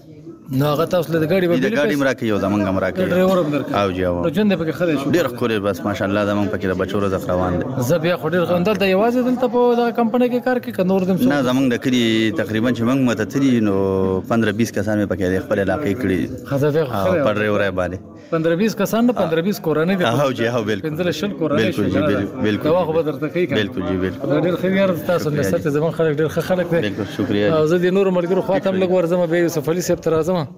نو هغه تاسو له ګاډي به د ګاډي مراکې یو زمونږ مراکې ډرایور هم درکړ او جواب نو ژوند په کې خله شو ډیر خوري بس ماشاءالله زمونږ پکې د بچو رزق روان دي زه بیا خو ډیر غندل د یوازې دلته په دا کمپنۍ کې کار کوي کنور دم نه زمونږ د کلی تقریبا چې موږ مته تری نو پندرہ بیس کسان مې پکې خپل علاقې کړي خزه به خله پر ډرایور باندې پندرہ بیس کسان نه پندرہ بیس کورانه دي او جی او بالکل پندرہ شل کورانه بالکل جی بالکل دا خو بدرته کوي بالکل جی بالکل ډیر خیر تاسو نه ست زمون خلک ډیر خلک دي بالکل شکریا او زه د نور ملګرو خاطر لګ ورزم به یوسف علي صاحب تر اعظم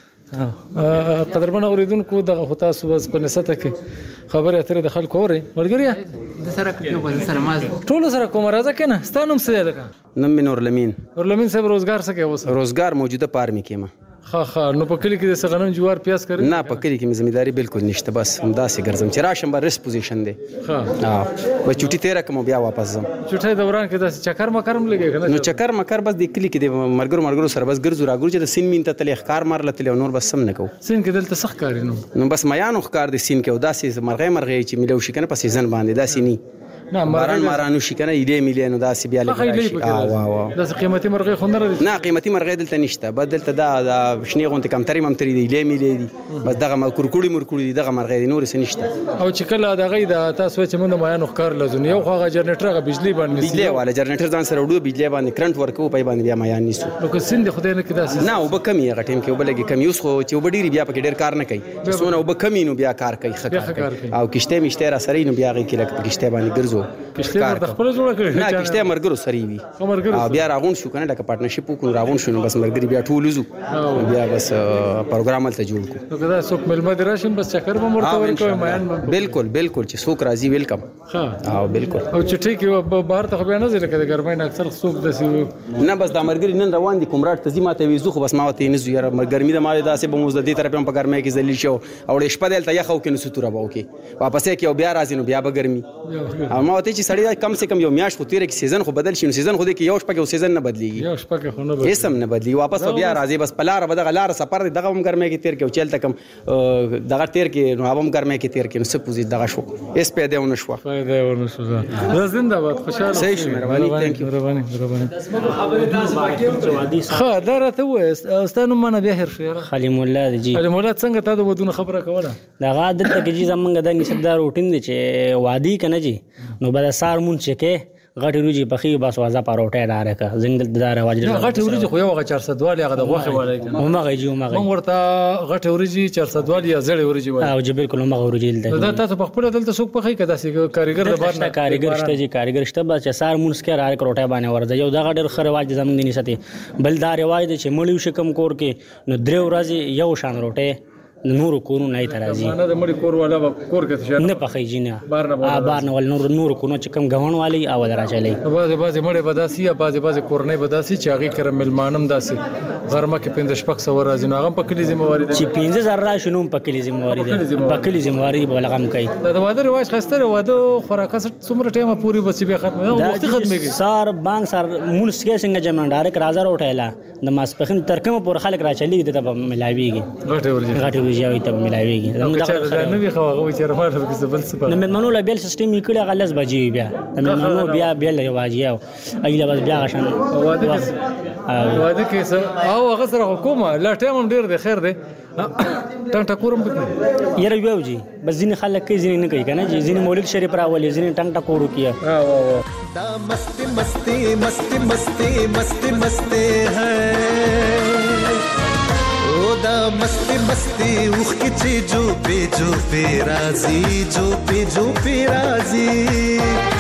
قدرمن اوریدونکو دغه خو تاسو بس په نسته کې خبره اترې د خلکو اوري ملګریا د سره کوم سره ماز ټول سره کوم راځه کنه ستانم څه لګا نم نور لمین نور لمین صاحب روزګار څه کوي اوس روزګار موجوده پارمی کې ما ها ها نو په کلی کې د سغنم جوار پیاز کوي نه په کلی کې مې ځمېداري بالکل نشته بس همداسې ګرځم چې راشم به ریس پوزیشن دی ها ها و چټي تیر کوم بیا واپس زم چټي دوران کې د چکر مکرم لګي کنه نو چکر مکر بس د کلی کې د مرګرو مرګرو سره بس ګرځو راګرو چې د سین مين ته تل ښکار مارلته له نور بس سم نه کو سین کې دلته سخت کاری نو نو بس میانو ښکار د سین کې او داسې مرغې مرغې چې ملو شي کنه په سیزن باندې داسې ني نه باران مارانو شي کنه ایله میلیانو داسې بیا لګي اه واه واه داسې قیمتي مرغې خو نه نه قیمتي مرغې دلته نشته بدلته دا د شنی غونته کم ترې مم ترې دی ایله میلې دي بس دغه کورکوړي مرکوړي دي دغه مرغې نور څه نشته او چې کله دغه د تاسو چې موږ میانو ښکار لزون یو خو هغه جنریټر غو بجلی باندې بجلی والا جنریټر ځان سره وډو بجلی باندې کرنٹ ورکو په باندې بیا میان نیسو نو که سند خدای نه کدا نه او به کمی هغه ټیم کې وبلګي کمی اوس خو چې وبډيري بیا پکې ډیر کار نه کوي سونه وب کمی نو بیا کار کوي خکار او کشته مشته را سره نو بیا غي کې لکه کشته باندې ګرځو کشته د خپل جوړه کړی نه کشته مرګرو سری وي او بیا راغون شو کنه لکه پارتنرشپ وکړو راغون شو نو بس مرګري بیا ټول وزو بیا بس پروګرام ته جوړ کو نو کدا څوک ملما دراشم بس چکر به مرته ورکوي میان بالکل بالکل چې څوک راځي ویلکم ها او بالکل او چې ټیک بهر ته بیا نه ځل کده ګرمای نه اکثر څوک دسی نه بس دا مرګري نن روان دي کومراټ ته زما ته ویزو خو بس ما ته نه زو یاره ګرمي د ما داسې به موږ د دې طرف په ګرمای کې ذلیل شو او د شپه دلته یخو کې نو ستوره باو کې واپس کې او بیا راځي نو بیا به ګرمي او ما ته چې سړی کم سے کم یو میاش خو تیر کې سیزن خو بدل شي نو سیزن خو د کې یو شپه کې سیزن نه بدليږي یو شپه کې خو نه بدلي اسم نه بدلي واپس بیا راځي بس پلار به دغه لار سفر دغه هم ګرمای کې تیر کې او چلته کم دغه تیر کې نو هم ګرمای کې تیر کې نو سپوزي دغه شو اس پیدا ونه شو پیدا ونه شو زه زنده باد خوشاله صحیح مهرباني ثانک یو مهرباني مهرباني خا درته و استانو منه به هر شو خلیم الله جی خلیم الله څنګه تاسو ودونه خبره کوله دا غادر ته جی زمونږ د نسبدار روټین دي چې وادي کنه جی نو بل سار مون چکه غټ روجي پخې بس وازه پروټه داره کا زنګل دار رواج غټ روجي خو یو غ چارصد والی هغه د غوخه والی کنه مغه جی مغه مونږ ورته غټ روجي چارصد والی یا زړې روجي والی او جی بالکل مغه روجي دلته دا تاسو په خپل دلته څوک پخې کدا سي کاریګر د بار نه کاریګر شته جی کاریګر شته بس سار مونږ کې راځي کروټه باندې ورځي یو دا غټ رواج زمونږ دي نسته بل دا رواج چې مړیو شکم کور کې نو درې ورځي یو شان روټه نور کورو نه ترازی نه د مړي کور والا کور کې شه نه پخې جنہ بار نه بار نه ول نور نور کو نو چې کم غون والی او درا چلی بعضه بعضه مړي بداسي یا بعضه بعضه کور نه بداسي چې هغه کرم ملمانم داسي غرمه کې پنځه شپږ سو راځي نو هغه په کلی ذمہواری ده چې پنځه زره را شنو په کلی ذمہواری ده په کلی ذمہواری بلغم کوي دا واده رواج خسته واده خوراکه څومره ټیمه پوری بچي به ختمه وخت ختمه سار بانګ سار مونږ کې څنګه جمع ډایرک راځه وټایلا د ماسپخین ترکمه پور خلک را چلی د ته ملاویږي غټه ورځي غټه ورځي او ته ملاویږي دا نه وی خو هغه چې رمال کې بل څه نه منو لا بیل سیستم یې کړی غلس بجی بیا منو بیا بیل رواجی او ایله بس بیا غشن واده کې واده کې او هغه سره حکومت لا ټیم ډیر دی خیر دی ټنګ ټکورم پکې یره یو جی بس ځینې خلک کې ځینې نه کوي کنه جی ځینې مولد شریف راولي ځینې ټنګ ټکورو کیه ها وا وا دا مستی مستی مستی مستی مستی مستی ہے او دا مستی مستی اوخ کی چی جو پی جو پی رازی جو پی جو پی رازی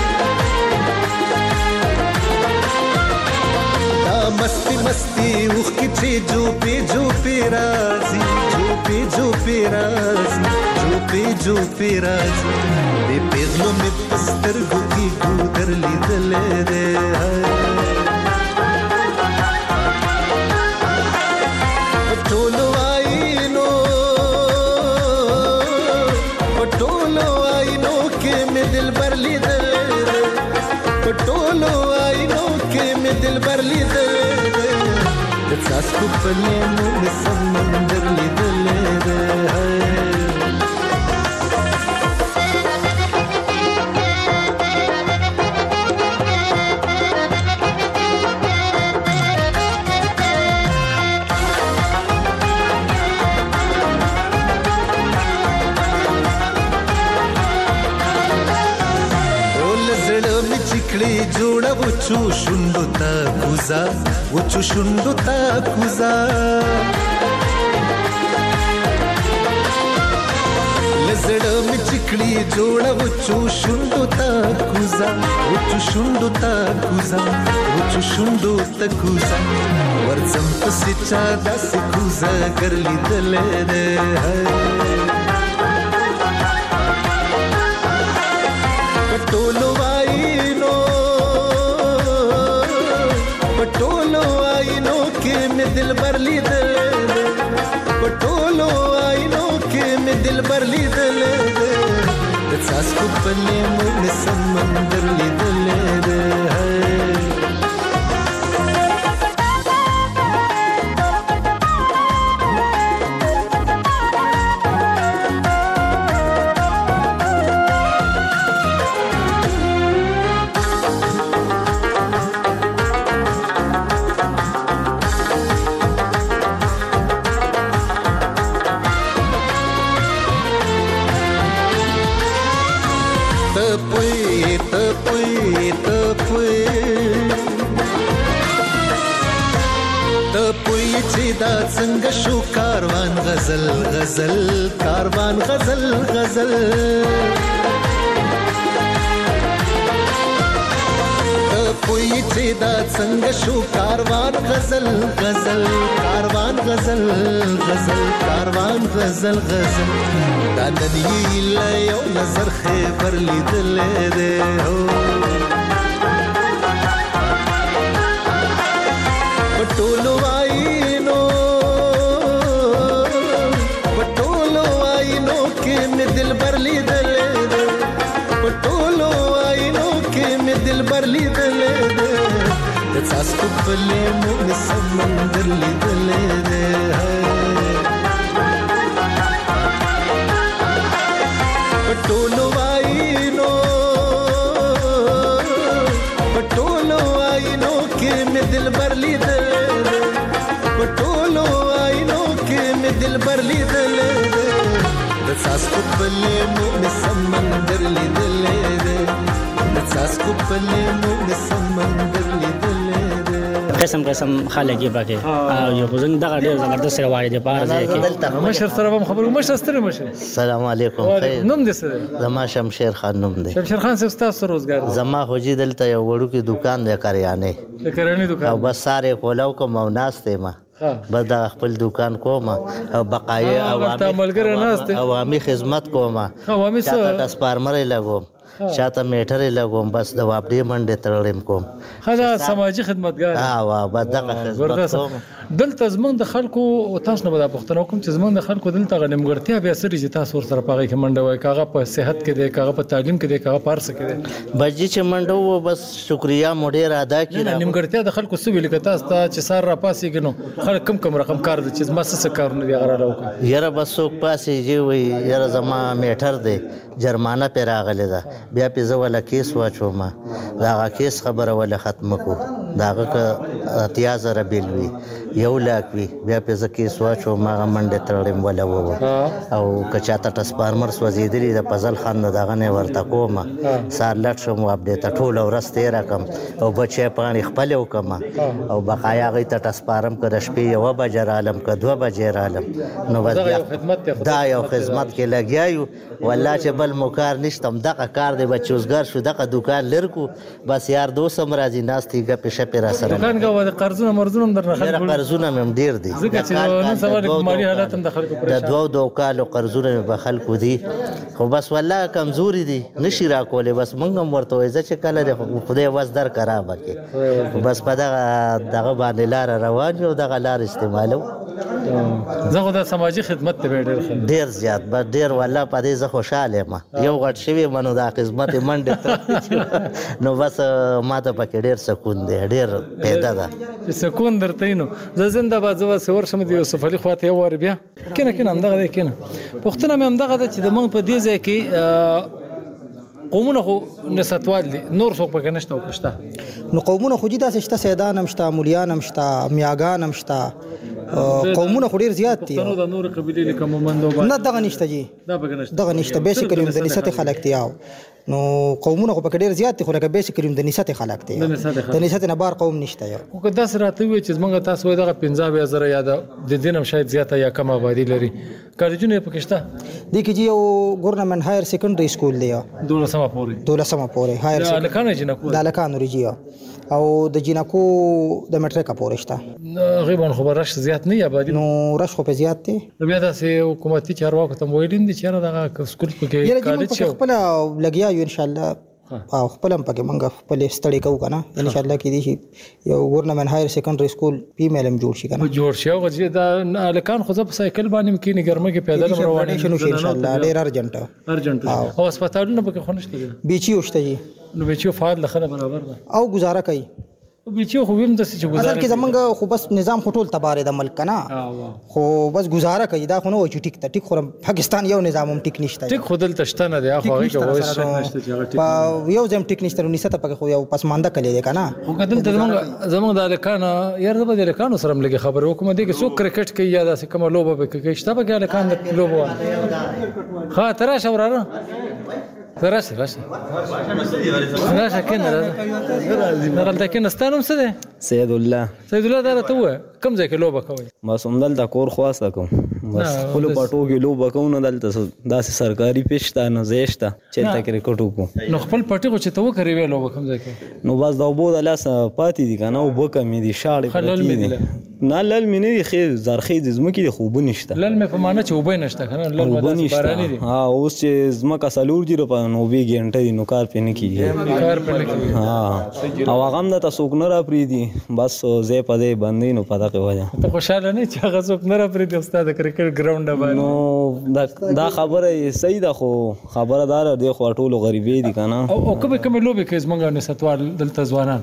دا مستی مستی اوخ کی چی جو پی جو پی رازی جو پی جو پی رازی جو پی جو پی رازی دے پیغلوں میں پستر گو کی گودر لی دلے دے پٹولو آئی نو پٹولو آئی نو کے میں دل بر لی دے پٹولو آئی نو کے میں دل بر لی دے ساس کو پلے میں سمندر لی دلے دے جوړه وچو شونډو ته کوزا وچو شونډو ته کوزا لزړه می چکړي جوړه وچو شونډو ته کوزا وچو شونډو ته کوزا وچو شونډو ته کوزا ورځم پسې چا داسې کوزا ګرلې دلې ده پټولو وایینو پټولو وایینو کې مې دل برلی دل پټولو وایینو کې مې دل برلی دل د څاسکو په نیمو مې سمندر لیدلې ده دا څنګه شو کاروان غزل غزل کاروان غزل غزل کوئی چې دا څنګه شو کاروان غزل غزل کاروان غزل غزل کاروان غزل غزل دا نن یې یو نظر خبر لیدلې ده پټولو وایینو پټولو وایینو کې مې دل برلی دلې ده پټولو وایینو کې مې دل برلی دلې ده د څاسکو په لیمو مې سمندر لیدلې ده پټولو وایینو پټولو وایینو کې مې دل برلی دلې پټولو وایینو کې مې دل برلی دلې د څاسکو په لیمو مې سمندر لیدلې ده د څاسکو په لیمو مې سمندر لیدلې ده قسم قسم خلک یې پکې او یو زنګ دغه ډېر زبردست روایت دی په ځای کې مشر سره هم خبرو مشر ستړي مشر السلام علیکم خیر نوم دې څه زما شمشیر خان نوم دی شمشیر خان څه تاسو روزګار زما خوجي دلته یو وړو کې دکان دی کریانه د کریانه دکان او بس ساره کولاو کوم او ناشته ما بس دا خپل دکان کوم او بقایي عوامي خدمت کوم عوامي څه تاسو پارمرې لګوم شاته میټرې لګوم بس د واپډې منډه تړلم کوم خدا سماجی خدمتګار ها وا بس دغه خدمت کوم دلته زمونږ د خلکو تاسو نه ودا پښتنو کوم چې زمونږ د خلکو دلته غنمګړتیا بیا سره چې تاسو ور سره پاغي کې منډه وای کاغه په صحت کې دی کاغه په تعلیم کې دی کاغه پارس کې دی بجې چې منډه و بس شکریا مډیر ادا کړم نیمګړتیا د خلکو سوي لکه تاسو ته چې سار را پاسې کینو خلک کم کم رقم کار دي چې ما څه کارونه دی غره راوکړه یاره بس څوک پاسې جی وي یاره زما میټر دی جرمانه پر راغله ده بیا په زوله کیس واچوم دا کیس خبره ولا ختم کو داغه ک اتیا زره بیل وی یو لاک وی بیا په زکه سواچو ما منډه تړم ولا وو او کچاته ټسپارمر سوځیدلی د پزل خان دغه نه ورته کوم سار لټ شم اپډیټ ټول ورسته راکم او بچي پانی خپل وکم او بقایا غي ته ټسپارم کړ شپې یو بجر عالم ک دوه بجر عالم نو دا یو خدمت کې لګیایو والله چې بل مکار نشتم دغه کار دی بچوزګر شو دغه دکان لرکو بس یار دوسم راځي ناستي غپ شپ را سره دکان غو د قرضونه مرزونه در نه خلک قرضونه مم ډیر دي ځکه چې نن سبا د مالی حالات هم د خلکو پرېښه د دوه دوه کالو قرضونه به خلکو دي خو بس والله کمزوري دي نشي را کولې بس مونږ هم ورته وایي چې کله خدای واز در خراب کړي بس په دغه دغه باندې لار روان یو دغه لار استعمالو زه خو د سماجی خدمت ته ډیر ډیر زیات به ډیر والله په دې زه خوشاله یم یو غټ شوی منو د خدمت منډه نو بس ما ته پکې ډیر سکون دی ډیر پیدا ده سکون درته نو زه زنده باد زو سور شم دی یوسف علي خواته یو ور بیا کنه کنه همدغه دی کنه پښتنه مې همدغه ده چې د مونږ په دې ځای کې قومونه خو نساتوال دي نور څوک پکې نشته او کشته نو قومونه خو دي داسې شته سیدان هم شته مولیان هم شته میاګان هم شته قومونه خو ډیر زیات دي نو د نور قبیلې لکه مومندو نه دغه نشته جی دغه نشته بیسیکلی د نسات خلک دي نو قومونه خو پکې ډیر زیات دي خو لکه بیسیکلی د نسات خلک دي د نسات نه بار قوم نشته یو خو که داس راته وي چې موږ تاسو وای دغه پنځه زره یا د دینم شاید زیاته یا کم آبادی لري کالجونه پکې شته دي کې یو ګورنمنت هایر سیکنډري سکول دی دولسمه پورې دولسمه پورې هایر سیکنډري الکانه جنکو د الکانو ریجیا او د جنکو د مټریکا پورې شته غیبان خبرش زیات نه آبادی نو رش خو په زیات دي بیا داسې حکومتي چارواکو ته ویلین دي چې دغه سکول پکې کالج خپل لګیا یو ان شاء الله او خپل هم پکې منګه خپل ستړي کوو کنه ان شاء الله کې دي یو ګورنمنت هایر سیکنډري سکول فیمیل هم جوړ شي کنه جوړ شي او د الکان خو په سایکل باندې کینی ګرمه کې پیدل روان شي ان شاء الله ډیر ارجنټ ارجنټ او هسپتالونه پکې خونشته بیچي وشته جی نو بیچو فعال لخره برابر ده او گزاره کوي بیچو خو ویم د څه چې گزاره اصل کې زمونږ خو بس نظام خټول تبارې د ملک کنه خو بس گزاره کوي دا خو نو چې ټیک ته ټیک خو پاکستان یو نظام هم ټیک نشته ټیک خو دلته شته نه دی خو هغه کوي نشته چې هغه ټیک یو زم ټیک نشته نو نسته پکې خو یو پسمانده کړي دی کنه خو کدل ته زمونږ زمونږ د الکان یار د الکان سره ملګری خبر وکم دي کې څو کرکټ کوي یا داسې کوم لوبه به کوي شته پکې الکان د لوبه ها تراشه وراره راشه راشه راشه کنه راشه دغلته کې نستانم څه دی سید الله سید الله دا ته و کوم ځای کې لوبه کوي بس همدل د کور خواصه کوم بس خپل پټو کې لوبه کوم نه دلته داسې سرکاري پېشته نه زیشته چې تا کرکټ وکړو نو خپل پټي خو چې ته وکړې وی لوبه کوم ځای کې نو بس دا وبو د لاس پاتې دي کنه او بوکه مې دي شاړې خلل مې دي نه لل مې نه دي خیر زرخې د زمکې دي خوب نشته لل مې په معنی چې وبې نشته کنه لل مې باراني دي ها اوس چې زمکه سلور جیرو په نو به ګنټه دي نو کار پې نه کیږي کار پې نه کیږي ها او هغه هم د تاسو نه را پری دي بس زه په دې باندې نو پتا کوي وجه ته خوشاله نه چې هغه څوک نه را پری دي استاد کرکټ ګراوند باندې نو دا خبره صحیح ده خو خبره دار دی خو ټولو غریبې دي کنه او کومه کومه لوبه کې زمونږ نساتوال دلته ځوانان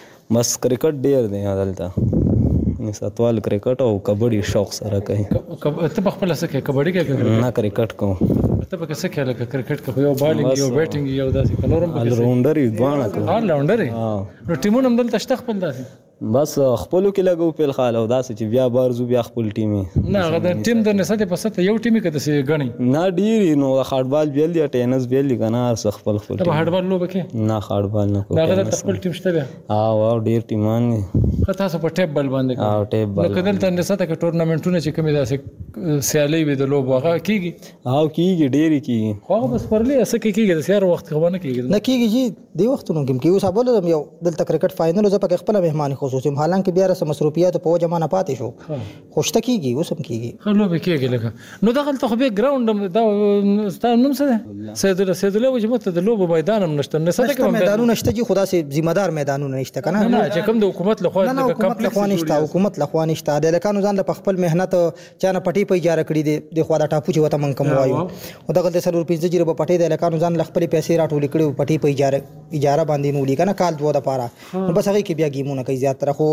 بس کرکټ ډیر دی دلته نساتوال کرکټ او کبډي شوق سره کوي ته په خپل څه کې کبډي کې نه کرکټ کوم ته په څه کې لکه کرکټ کې یو بالینګ یو بیټینګ یو داسې کلورم ال راونډر یو دوانه کوم ال راونډر نو ټیمونه هم دلته شته خپل داسې بس خپلو کې لګو په خاله او داسې چې بیا بارزو بیا خپل ټیمې نه هغه د ټیم د نسته په سته یو ټیمې کې داسې غني نه ډیری نو هارډبال بیل دی ټینس بیل دی کنه هر څه خپل خپل ته هارډبال لوبه کې نه هارډبال نه کوم هغه د خپل ټیم شته بیا او او ډیر ټیمان دي که تاسو په ټیپ بل باندې او ټیپ بل نو کدل ته نسته کې ټورنمنټونه چې کومې داسې سیالي وي د لوبو هغه کیږي او کیږي ډیری کیږي خو بس پرلي اسه کیږي د سیار وخت خو نه کیږي نه کیږي چې دی وختونو کې کیو صاحب یو دلته کرکټ فائنل زه پکې خپل مهمان خصوصي حالانکه بیا سره مصروفیات په جمانه پاتې شو خوشته کیږي اوس هم کیږي خلو به کیږي لکه نو دغه ته خو به ګراوند دا ستاسو نوم څه سید الله سید الله وجه مت د لوبو میدان هم نشته نه سده کوم میدانونه نشته چې خدا سي ذمہ دار میدانونه نشته کنه نه چې کوم د حکومت لخوا د کمپلیکس نشته حکومت لخوا نشته د لکانو ځان په خپل مهنت چانه پټي په اجاره کړی دي د خوا د ټاپو چې وته من کوم وایو او دغه د سلور پنځه جریبه پټي د لکانو ځان خپل پیسې راټول کړي پټي په اجاره اجاره باندې نو لیکنه کال دوه د پاره نو بس هغه کې بیا گیمونه کوي زیات تر خو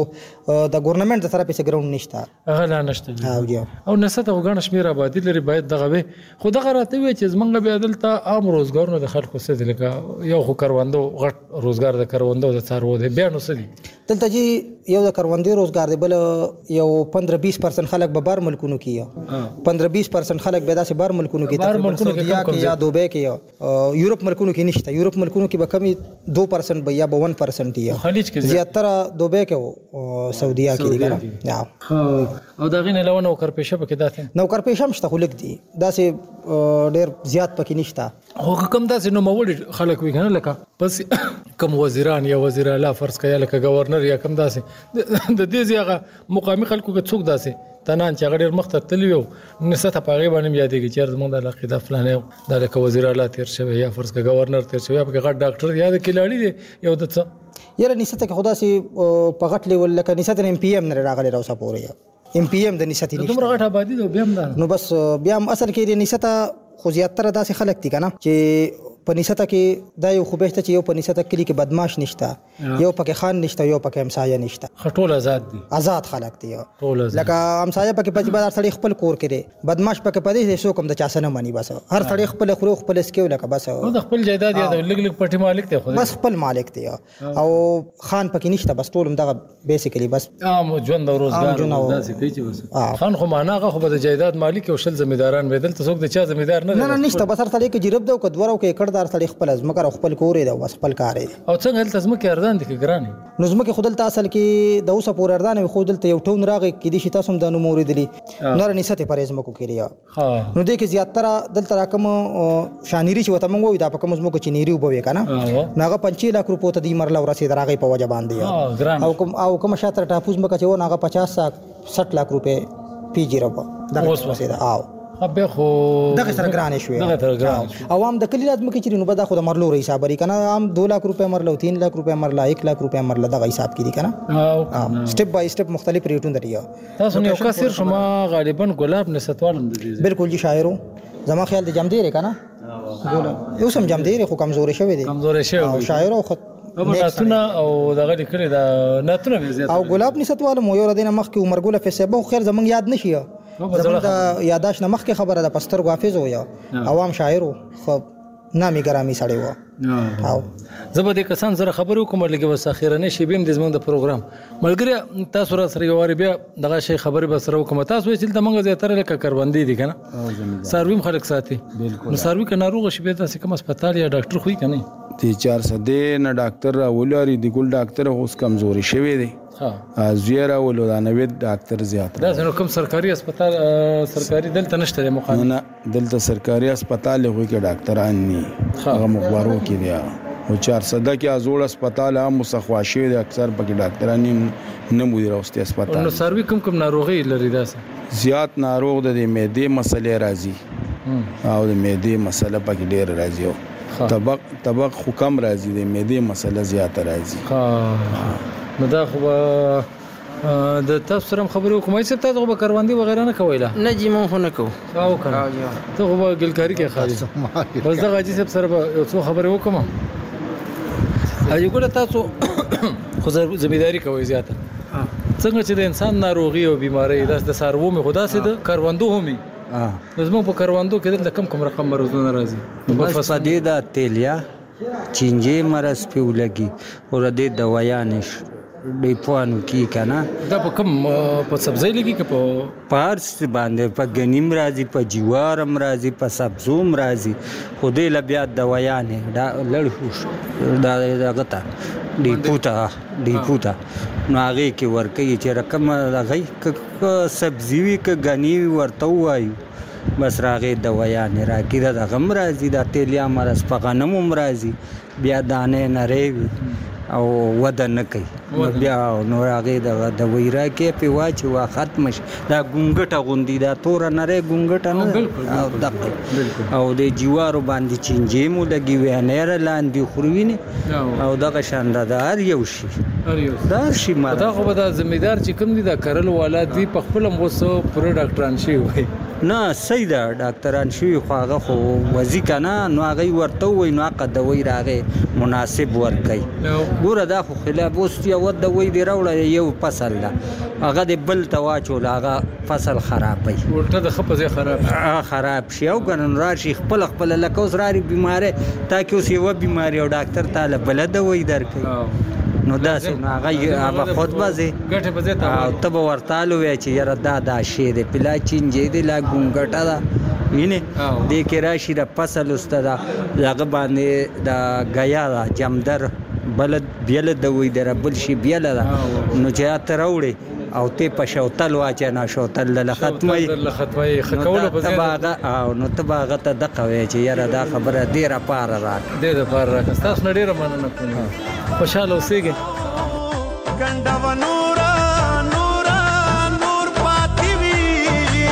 د ګورنمنت د طرف څخه ګراوند نشته هغه لا نشته او جی او نسته وګڼه شمیر آبادی لري باید دغه وي خو دغه راته وي چې زمونږ بیا دلته عام روزګارونه د خلکو څه دي لکه یو خو کاروندو غټ روزګار د کاروندو د څارو دی بیا نو څه دي دلته جی یو د کاروندې روزګار دی بل یو پندرہ بیس پرسنٹ خلک به بار ملکونو کې پندرہ بیس پرسنٹ خلک به داسې بار ملکونو کې بار ملکونو کې یا دوبه کې یورپ ملکونو کې نشته یورپ ملکونو کې به کمی دو پرسنٹ به یا به ون پرسنٹ یا خلیج کې زیاتره دوبه کې سعودیا کې دي یا او دا غینه لونه نوکر پیشه پکې داته نوکر پیشه مشته خلک دي داسې ډیر زیات پکې نشته خو کوم داسې نو مول خلک وی کنه لکه بس کوم وزیران یا وزیر اعلی فرض کیا لکه گورنر یا کوم داسې د دې ځای مقامی خلکو کې څوک داسې تنان چې غډیر مخته تلوي نسته پاغي باندې یادېږي چې زمونږ د علاقې د فلانه د لکه وزیر اعلی تیر شوی یا فرض کا گورنر تیر شوی یا په غټ ډاکټر یا د کلاړي دی یو د څه یره نسته کې خدا سي په غټ لیول لکه نسته ایم پی ایم نه راغلی راوسه پورې ایم پی ایم د نسته نشته دومره غټ آبادی دی بیا هم نو بس بیا هم اصل کې د نسته خو زیاتره داسې خلک دي کنه چې په نسته کې دا یو خوبشته چې یو په نسته کلی کې بدمعاش نشته یو پکې خان نشته یو پکې همسایه نشته خټول آزاد دي آزاد خلک دي ټول آزاد لکه همسایه پکې پچ بازار سړی خپل کور کړي بدمعاش پکې پدې څوک هم د چا سره مني بس هر سړی خپل خورو خپل اسکیو لکه بس او د خپل جایداد یا د لګ لګ پټي مالک دی خو بس خپل مالک دی او خان پکې نشته بس ټول دغه بیسیکلی بس عام ژوند او روزګار داسې کوي چې بس خان خو معناغه خو د جایداد مالک او شل ځمیداران بدل ته څوک د چا ځمیدار نه نه نشته بس هر سړی کې جرب دا او کډورو کې کړدار سړی خپل ازمکه خپل کورې دا بس خپل کار دی او څنګه هلته ازمکه اردان دي کې ګرانه نو ازمکه خودل اصل کې د اوسه پور اردان خو دلته یو ټون راغی کې دي چې تاسو د نو موریدلی نور نسته پر ازمکو کې لري ها نو د کې زیاتره دلته راکم شانيري چې وته مونږ وي دا په کوم ازمکو چې نیری وبوي کنه ناغه پنځه لک روپو ته دی مرله ورسې دراغي په وجه باندې او کوم او کوم شاتر ټاپوز مکه چې و ناغه پچاس ساټ لک روپې پیجی رب دا وسه دا او به خو دغه سره ګرانه شوې دغه سره ګرانه عوام د کلی لازم کې چیرې نو بدا خو د مرلو حساب لري کنه عام دو لک روپے مرلو تین لک روپے مرلا ایک لک روپے مرلا دغه حساب کې دي کنه سټپ بای سټپ مختلف ریټونه لري تاسو یو کثیر شما غالبا ګلاب نسوالم دي بالکل جی شاعرو زما خیال د جام دی کنه ګلاب یو سم جام دی خو کمزوري شوی دی کمزوري شوی شاعرو خو ناتونه او دغه لیکل دا ناتونه زیات او ګلاب نسوالم یو ردینه مخ کې عمر ګل فیسبو خیر زمون یاد نشي زمون د یاداش نه مخ کې خبره د پستر غافظ و یا عوام شاعر خو نامي ګرامي سړی و او زبر د کسان سره خبرو کوم لګي وس اخیرنه شی بیم د زمون د پروګرام ملګری تاسو را سره یواري بیا دغه شی خبرې به سره کوم تاسو چې د منګه زیاتره لکه کروندې دي کنه سرویم خلک ساتي نو سروي کنه روغ شي به تاسو کوم هسپتال یا ډاکټر خو کنه تی چار سده نه ډاکټر راولاري د ګل ډاکټر اوس کمزوري شوی دی ها زیرا ولو دا نوې ډاکټر زیات دا څنګه کوم سرکاري هسپتال سرکاري دلته نشته مقام نه دلته سرکاري هسپتال هو کې ډاکټران نه هغه مخبرو کې دی او چار سده کې ازول هسپتال هم مسخوا شوی دی اکثر پکې ډاکټران نه مو راوستي هسپتال نو سروي کوم کوم ناروغي لري دا زیات ناروغ د معدې مسلې راځي او د معدې مسله پکې ډېر راځي طبق طبق خو کم راځي د معدې مسله زیات راځي ها نو دا خو د تاسو سره خبرو کومه چې تاسو به کاروندې وغیرہ نه کوي لا نه جی مونږ خو نه کوو او کنه ته خو به ګلکاری کې خالي بس دا غاجي سب سره یو څو خبرې وکم هغه ګوره تاسو خو ځمېداري کوي زیاته څنګه چې د انسان ناروغي او بیماری د سارو می خدا سي د کاروندو همي زموږ په کاروندو کې د کم کم رقم مرزونه راځي بس فدې دا تیلیا چینجه مرز په ولګي اور د دوايانش دی پوانو کی کنه دا په کم په سبزی لګي که په پارس باندې په غنیم راځي په جوارم راځي په سبزوم راځي خو دې لبیا دوايانې دا لړ دا دغه تا دی پوتا دی پوتا نو هغه کې ورکه چې رقم هغه سبزی وی ک غنی ورته وایو بس راغې دوايانې راکې دا غم راځي دا تیلیا مرز په غنم راځي بیا دانې نری او وده نه کوي بیا نو هغه د د ویرا کې په واچ وا ختم شي دا ګونګټه غوندي دا تور نری ګونګټه نه او دغه او د جوارو باندې چینجې مو لګي وې نه لاندې خروینه او دغه شاندا دار یو شي دا شي ما دا خو به د ځمېدار چې کوم دي دا کرل والا دی په خپل موسو پر ډاکټران شي وي نه صحیح ده ډاکټران شوی خو هغه خو وځي کنه نو هغه ورته وای نو هغه دوی راغې مناسب ورکي ګوره دا خو خلاف اوس یو دوی دی راوړل یو فصل ده هغه د بل تواچول هغه فصل خرابوي ورته د خپزه خراب خراب شي او ګنن راشي خپل خپل لکه اوس راري بیماره تا کې اوس یو بیماری او ډاکټر تعالی بل دوی درکې نو دا څنګه هغه هغه خود بازي ګټه بزه ته او تب ورتالو وی چې یره دا دا شی دی پلا چینجې دی لا ګونګټه دا مینه د کې راشي د فصل استاد هغه باندې دا غیا جمدر بلد بیل د وې در بل شي بیل دا نو چې ته راوړي او ته په شوتل واچ نه شوتل له ختمي له ختمي خکول په تباغه او نو تباغه ته د قوي چې یره دا خبره ډیره پار راک ډیره پار راک تاسو نه ډیره مننه کوم خوشاله اوسئ ګنډا ونورا نورا نور پاتې وی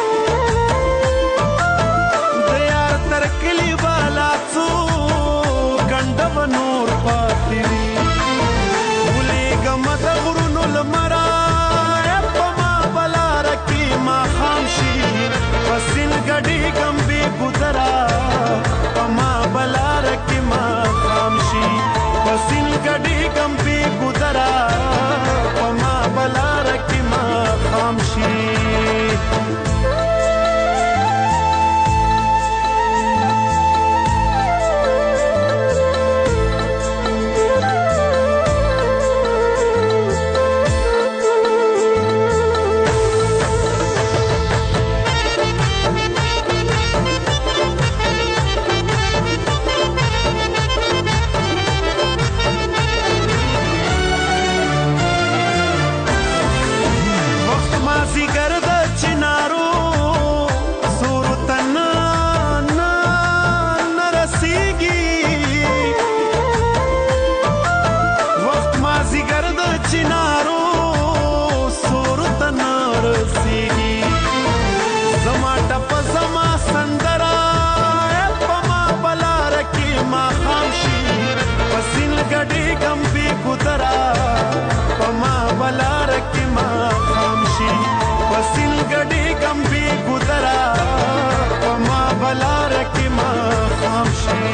د یار تر کلی والا څو ګنډا ونور پاتې وی ولې ګم د غرونو لمرا پسین گڑی گم بی گزرا پما بلار مازیګر د چنارو سور تن نه نرسیږي وخت مازیګر د چنارو سور تن نرسیږي زما ټپ زما سندرا پما بلار کې ما خامشي پسین ګډي ګمبي ګدرا پما بلار کې ما خامشي پسین ګډي ګمبي ګدرا پما بلار کې ما خامشي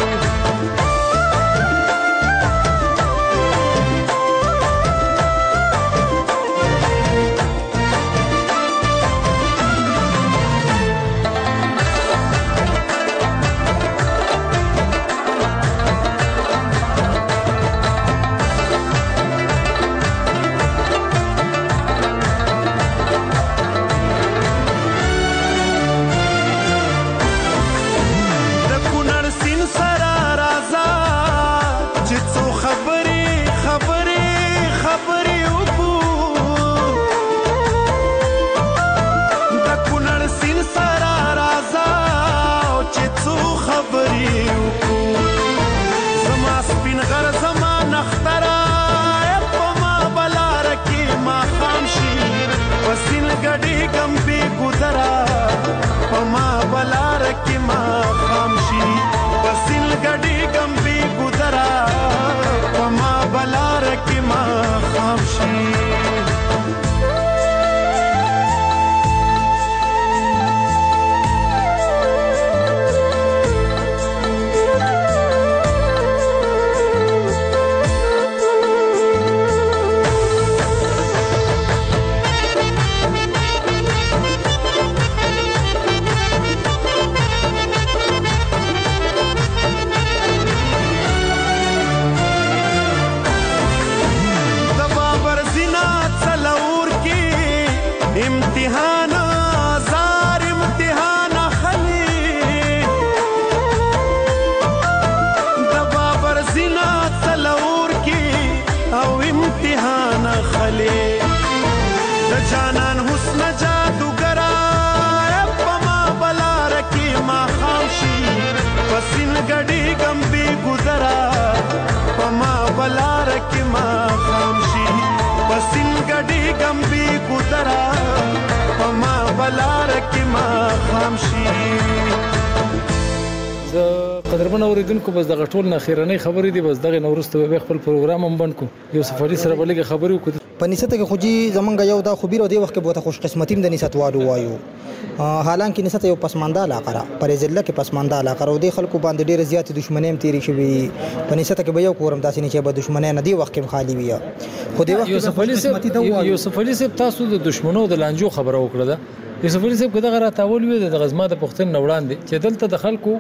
قدرمن اوریدونکو بس دغه ټول نه خیرنۍ خبرې دي بس دغه نورسته به خپل پروګرام هم بند کو یوسف علي سره بلګه خبرې وکړو په نسته کې خوجي زمونږ یو دا خبير او دی وخت کې بہت خوش قسمتي د نساتوالو وایو حالانکه نسته یو پسمانده علاقه را پر ضلع کې پسمانده علاقه را دی خلکو باندې ډېر زیات دښمنۍ هم تیری شوی په نسته کې به یو کورم داسې نه چې به دښمنۍ نه دی وخت کې خالی وي خو دی وخت یوسف علي یوسف علي تاسو د دښمنو د لانجو خبره وکړه ده یوسف علي صاحب دغه راتاول وی د غزما د پښتون نوړاندې چې دلته د خلکو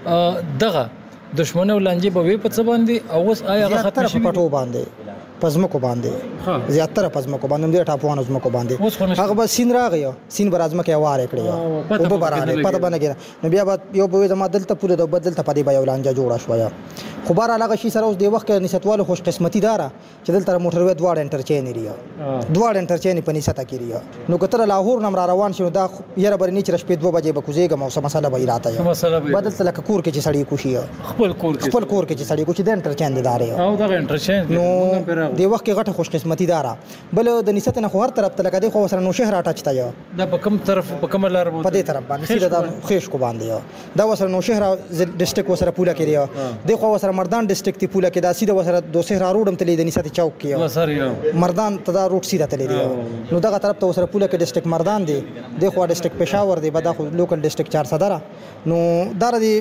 دغه دښمنه ولانجه به وي په څه باندې او اوس آیا هغه ختم شي پټو باندې پزمکو باندې زیاتره پزمکو باندې د ټاپوانو زمکو باندې هغه به سین راغی سین برازمکه واره کړی او په بارانه پته باندې نو بیا یو به زما دلته پوره د بدلته پدی به ولانجه جوړه شویا خو بار علاقه شي سره اوس د وخت نساتوالو خوش قسمتي دارا چې دلته موټر وې دواړه انټرچین لري دواړه انټرچین په نسته کې لري نو کتر لاهور نم را روان شو دا یره بر نیچ رشپې دوه بجې به کوزیګم او مسله به راته بدل تل کور کې چې سړی کوشي خپل کور کې خپل کور کې چې سړی کوشي د انټرچین داري او دا انټرچین نو د وخت غټه خوش قسمتي دارا بل د نسته نه خو هر طرف ته لګې خو سره نو شهر اٹچتا یو دا په کوم طرف په کوم لار په دې طرف باندې سیده دا خېش کو باندې دا وسره نو شهر ډیسټریکټ وسره پوله کړی دی خو وسره مردان ډیسټریکټ تی پوله کې دا سیده وسره دو شهر روډم تلې د نسته چوک کې مردان تدا روډ سیده تلې دی نو دغه طرف ته وسره پوله کې ډیسټریکټ مردان دی د خو ډیسټریکټ پېښور دی بدا خو لوکل ډیسټریکټ چار صدر نو دار دی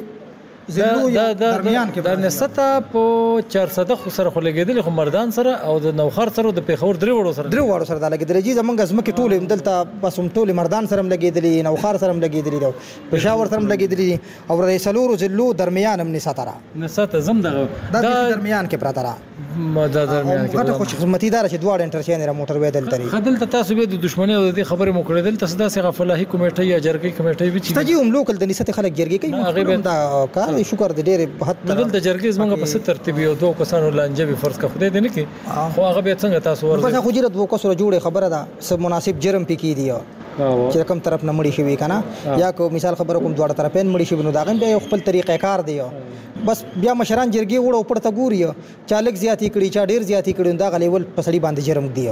زلو درمیان کې د نسته په چار صده خو سره خلګیدل خو مردان سره او د نوخر سره د پیښور درې وړو سره درې وړو سره د لګیدل چې زمونږ زمکه ټول دلته بس هم ټول مردان سره لګیدل نوخر سره لګیدل او پیښور سره لګیدل او د سلورو زلو درمیان هم نسته را نسته زم دغه د درمیان کې پراته را د درمیان کې غټه خوش قسمتي دار چې دواړه انټرچین را موټر وې دلته لري خدل ته تاسو به د دښمنۍ او د خبرې مو کړې دلته صدا سي غفلاحي کمیټه یا جرګې کمیټه وی چې تجي هم لوکل د نسته خلک جرګې کوي دا کار خدای شکر دې ډېر حد دغه د جرګې زمونږ په ست ترتیب یو دوه کسانو لانجه به فرض کا خدای دې نه کی خو هغه به څنګه تاسو ورته بس خو جره دوه کسو جوړه خبره ده سب مناسب جرم پکې دی چې کوم طرف نه مړی شوی کنه یا کو مثال خبره کوم دوه طرفین مړی شوی نو دا غن به خپل طریقې کار دی بس بیا مشران جرګي وړو پړته ګوري چالک زیاتی کړي چا ډیر زیاتی کړي دا غلیول پسړي باندې جرم دی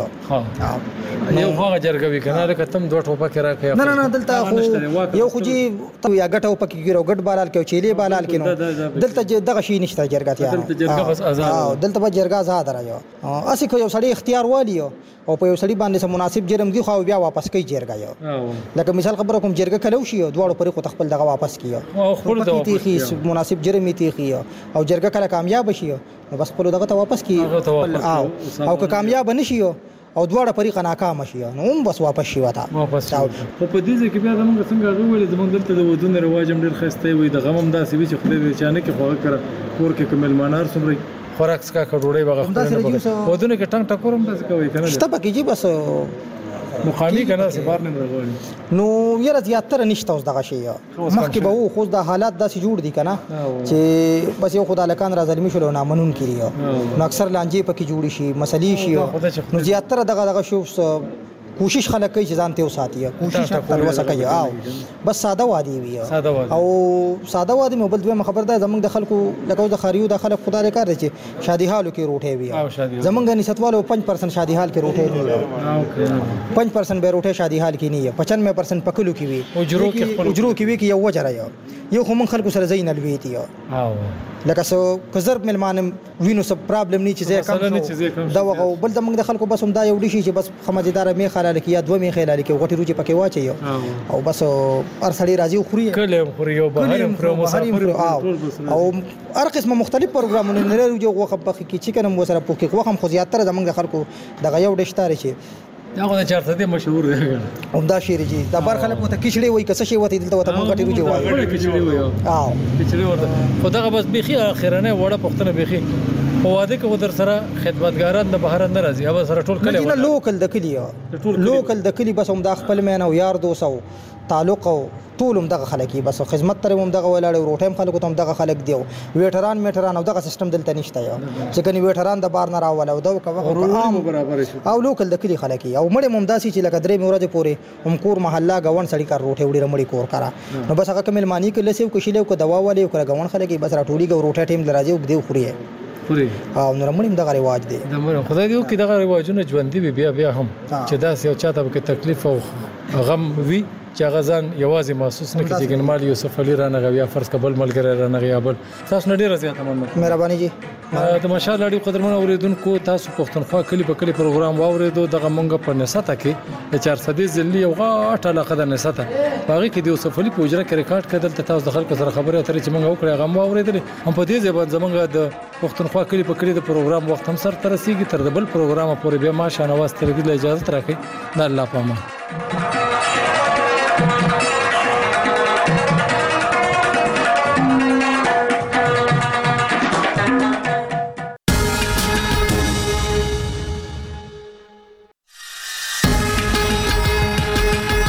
ها یو هغه جرګوي کنه لکه تم دوه ټوپه کې راکې نه نه نه دلته خو یو خو جی یا غټو پکې ګیرو غټ بالال کې چيلي بالال کې نو دلته دغه شي نشته جرګه ته دلته جرګه بس آزاد دلته به جرګه آزاد راځي اسی خو یو سړی اختیار والیو او په یو سړی باندې مناسب جرم دی خو بیا واپس کوي جرګه یو لکه مثال خبره کوم جرګه کلو شي دواړو پرې خو خپل دغه واپس کیو خپل دغه مناسب جرم تیخي او جرګه کله کامیاب شي نو بس خپل دغه ته واپس کی او او که کامیاب نشي او دواړه فریق ناکام شي نو هم بس واپس شي وتا واپس خو په دې ځکه بیا زموږ څنګه غوړل زموږ دلته د ودون رواج هم ډېر خسته وي د غمم داسې وي چې خدای دې چانه کې خو کړ کور کې کومل مانار سمري خوراک سکا کډوړې بغه ودونه کې ټنګ ټکورم داسې کوي کنه شته پکې جی بس مقامی کنه سفار نه راغلی نو یره زیاتره نشته اوس دغه شی مخکې به وو خو د حالات داسې جوړ دي کنه چې بس یو خدای لکان را ظلمي شول نه منون کړی نو اکثر لانجې پکې جوړی شي مسلې شي نو زیاتره دغه دغه شو کوشش خلک کوي چې ځان ته وساتي کوشش تر وسه کوي او بس ساده وادي وي او ساده وادي مو بل دوه خبر ده زمونږ د خلکو لکه د خاریو د خلک خدای کار دي چې شادي حالو کې روټه وي زمونږ نسبتوالو پنځه پرسنټ شادي حال کې روټه نه پنځه پرسنټ به روټه شادي حال کې نه پچانوے پرسنټ پکلو کې وي اجرو کې خپل اجرو کې وي کې یو وجه راځي یو خو من خلکو سره زین الوي دي او لکه سو کزر ملمان وینو سب پرابلم نه چې کم دا وغه بل د موږ د خلکو بس هم دا یو ډی شي چې بس خمجدار می خلاله کې یا دوه می خلاله کې غټي روجي پکې واچي او بس ار سړی راځي خوري کله خوري او بهر پر مسافر او هر قسمه مختلف پروګرامونه نه لري جو وخت پکې کې چې کنه مو سره پکې وخت هم خو زیاتره د موږ د خلکو دغه یو ډشتاره شي دا غو د چارته دي مشهور دی همدا شعر جی دا بار خلک وته کیچړي وای کس شي وته دلته وته مونږ ټیرو جوړ وای کیچړي وای او کیچړي ورته خدغه بس بيخي اخرنه وړه پختنه بيخي په واده کې ودر سره خدمتګاران د بهر نه راځي او سره ټول کلی نه لوکل د کلی لوکل د کلی بس هم د خپل مینه او یار دوسو تعلق او ټول هم دغه خلک بس خدمت تر هم دغه ولاړ روټیم خلکو ته هم دغه خلک دی ویټران میټران او دغه سیستم دلته نشته یو چې کني ویټران د بار نه راول او دا عام برابر شي او لوکل د کلی خلک او مړ ممداسي چې لکه درې مورځ پورې هم کور محله غون سړی کار روټه وړي رمړي کور کرا نو بس هغه کمل مانی کې لسیو کې شیلو کو دوا والي او غون خلک بس راټولي غو روټه ټیم لراځي او دی خوري پوری او نو رمړم دغه رواج دی د مړ خدای دې وکي دغه رواجونه ژوند دي بیا بیا هم چې دا یو چاته کې تکلیف او غم وي چې غزان یوازې محسوس نه کیږي ګنمال یوسف علي رانه غویا فرض کبل ملګری رانه غیابل تاسو نه ډیر زیاته مننه مهرباني جی د ماشاءالله ډیر قدرمن اوریدونکو تاسو پښتونخوا کلی په کلی پروګرام واوریدو دغه مونږ په نساته کې د چار سدي ځلی او غاټه علاقه د نساته باغی کې د یوسف علي په اجره کې ریکارډ کړل تاسو د خلکو سره خبرې اترې چې مونږ وکړې غو اوریدل هم په دې ځبان زمونږ د پښتونخوا کلی په کلی د پروګرام وخت هم سر ترسيږي تر د بل پروګرام پورې به ما شانواز تلګي اجازه ترکې د الله پامه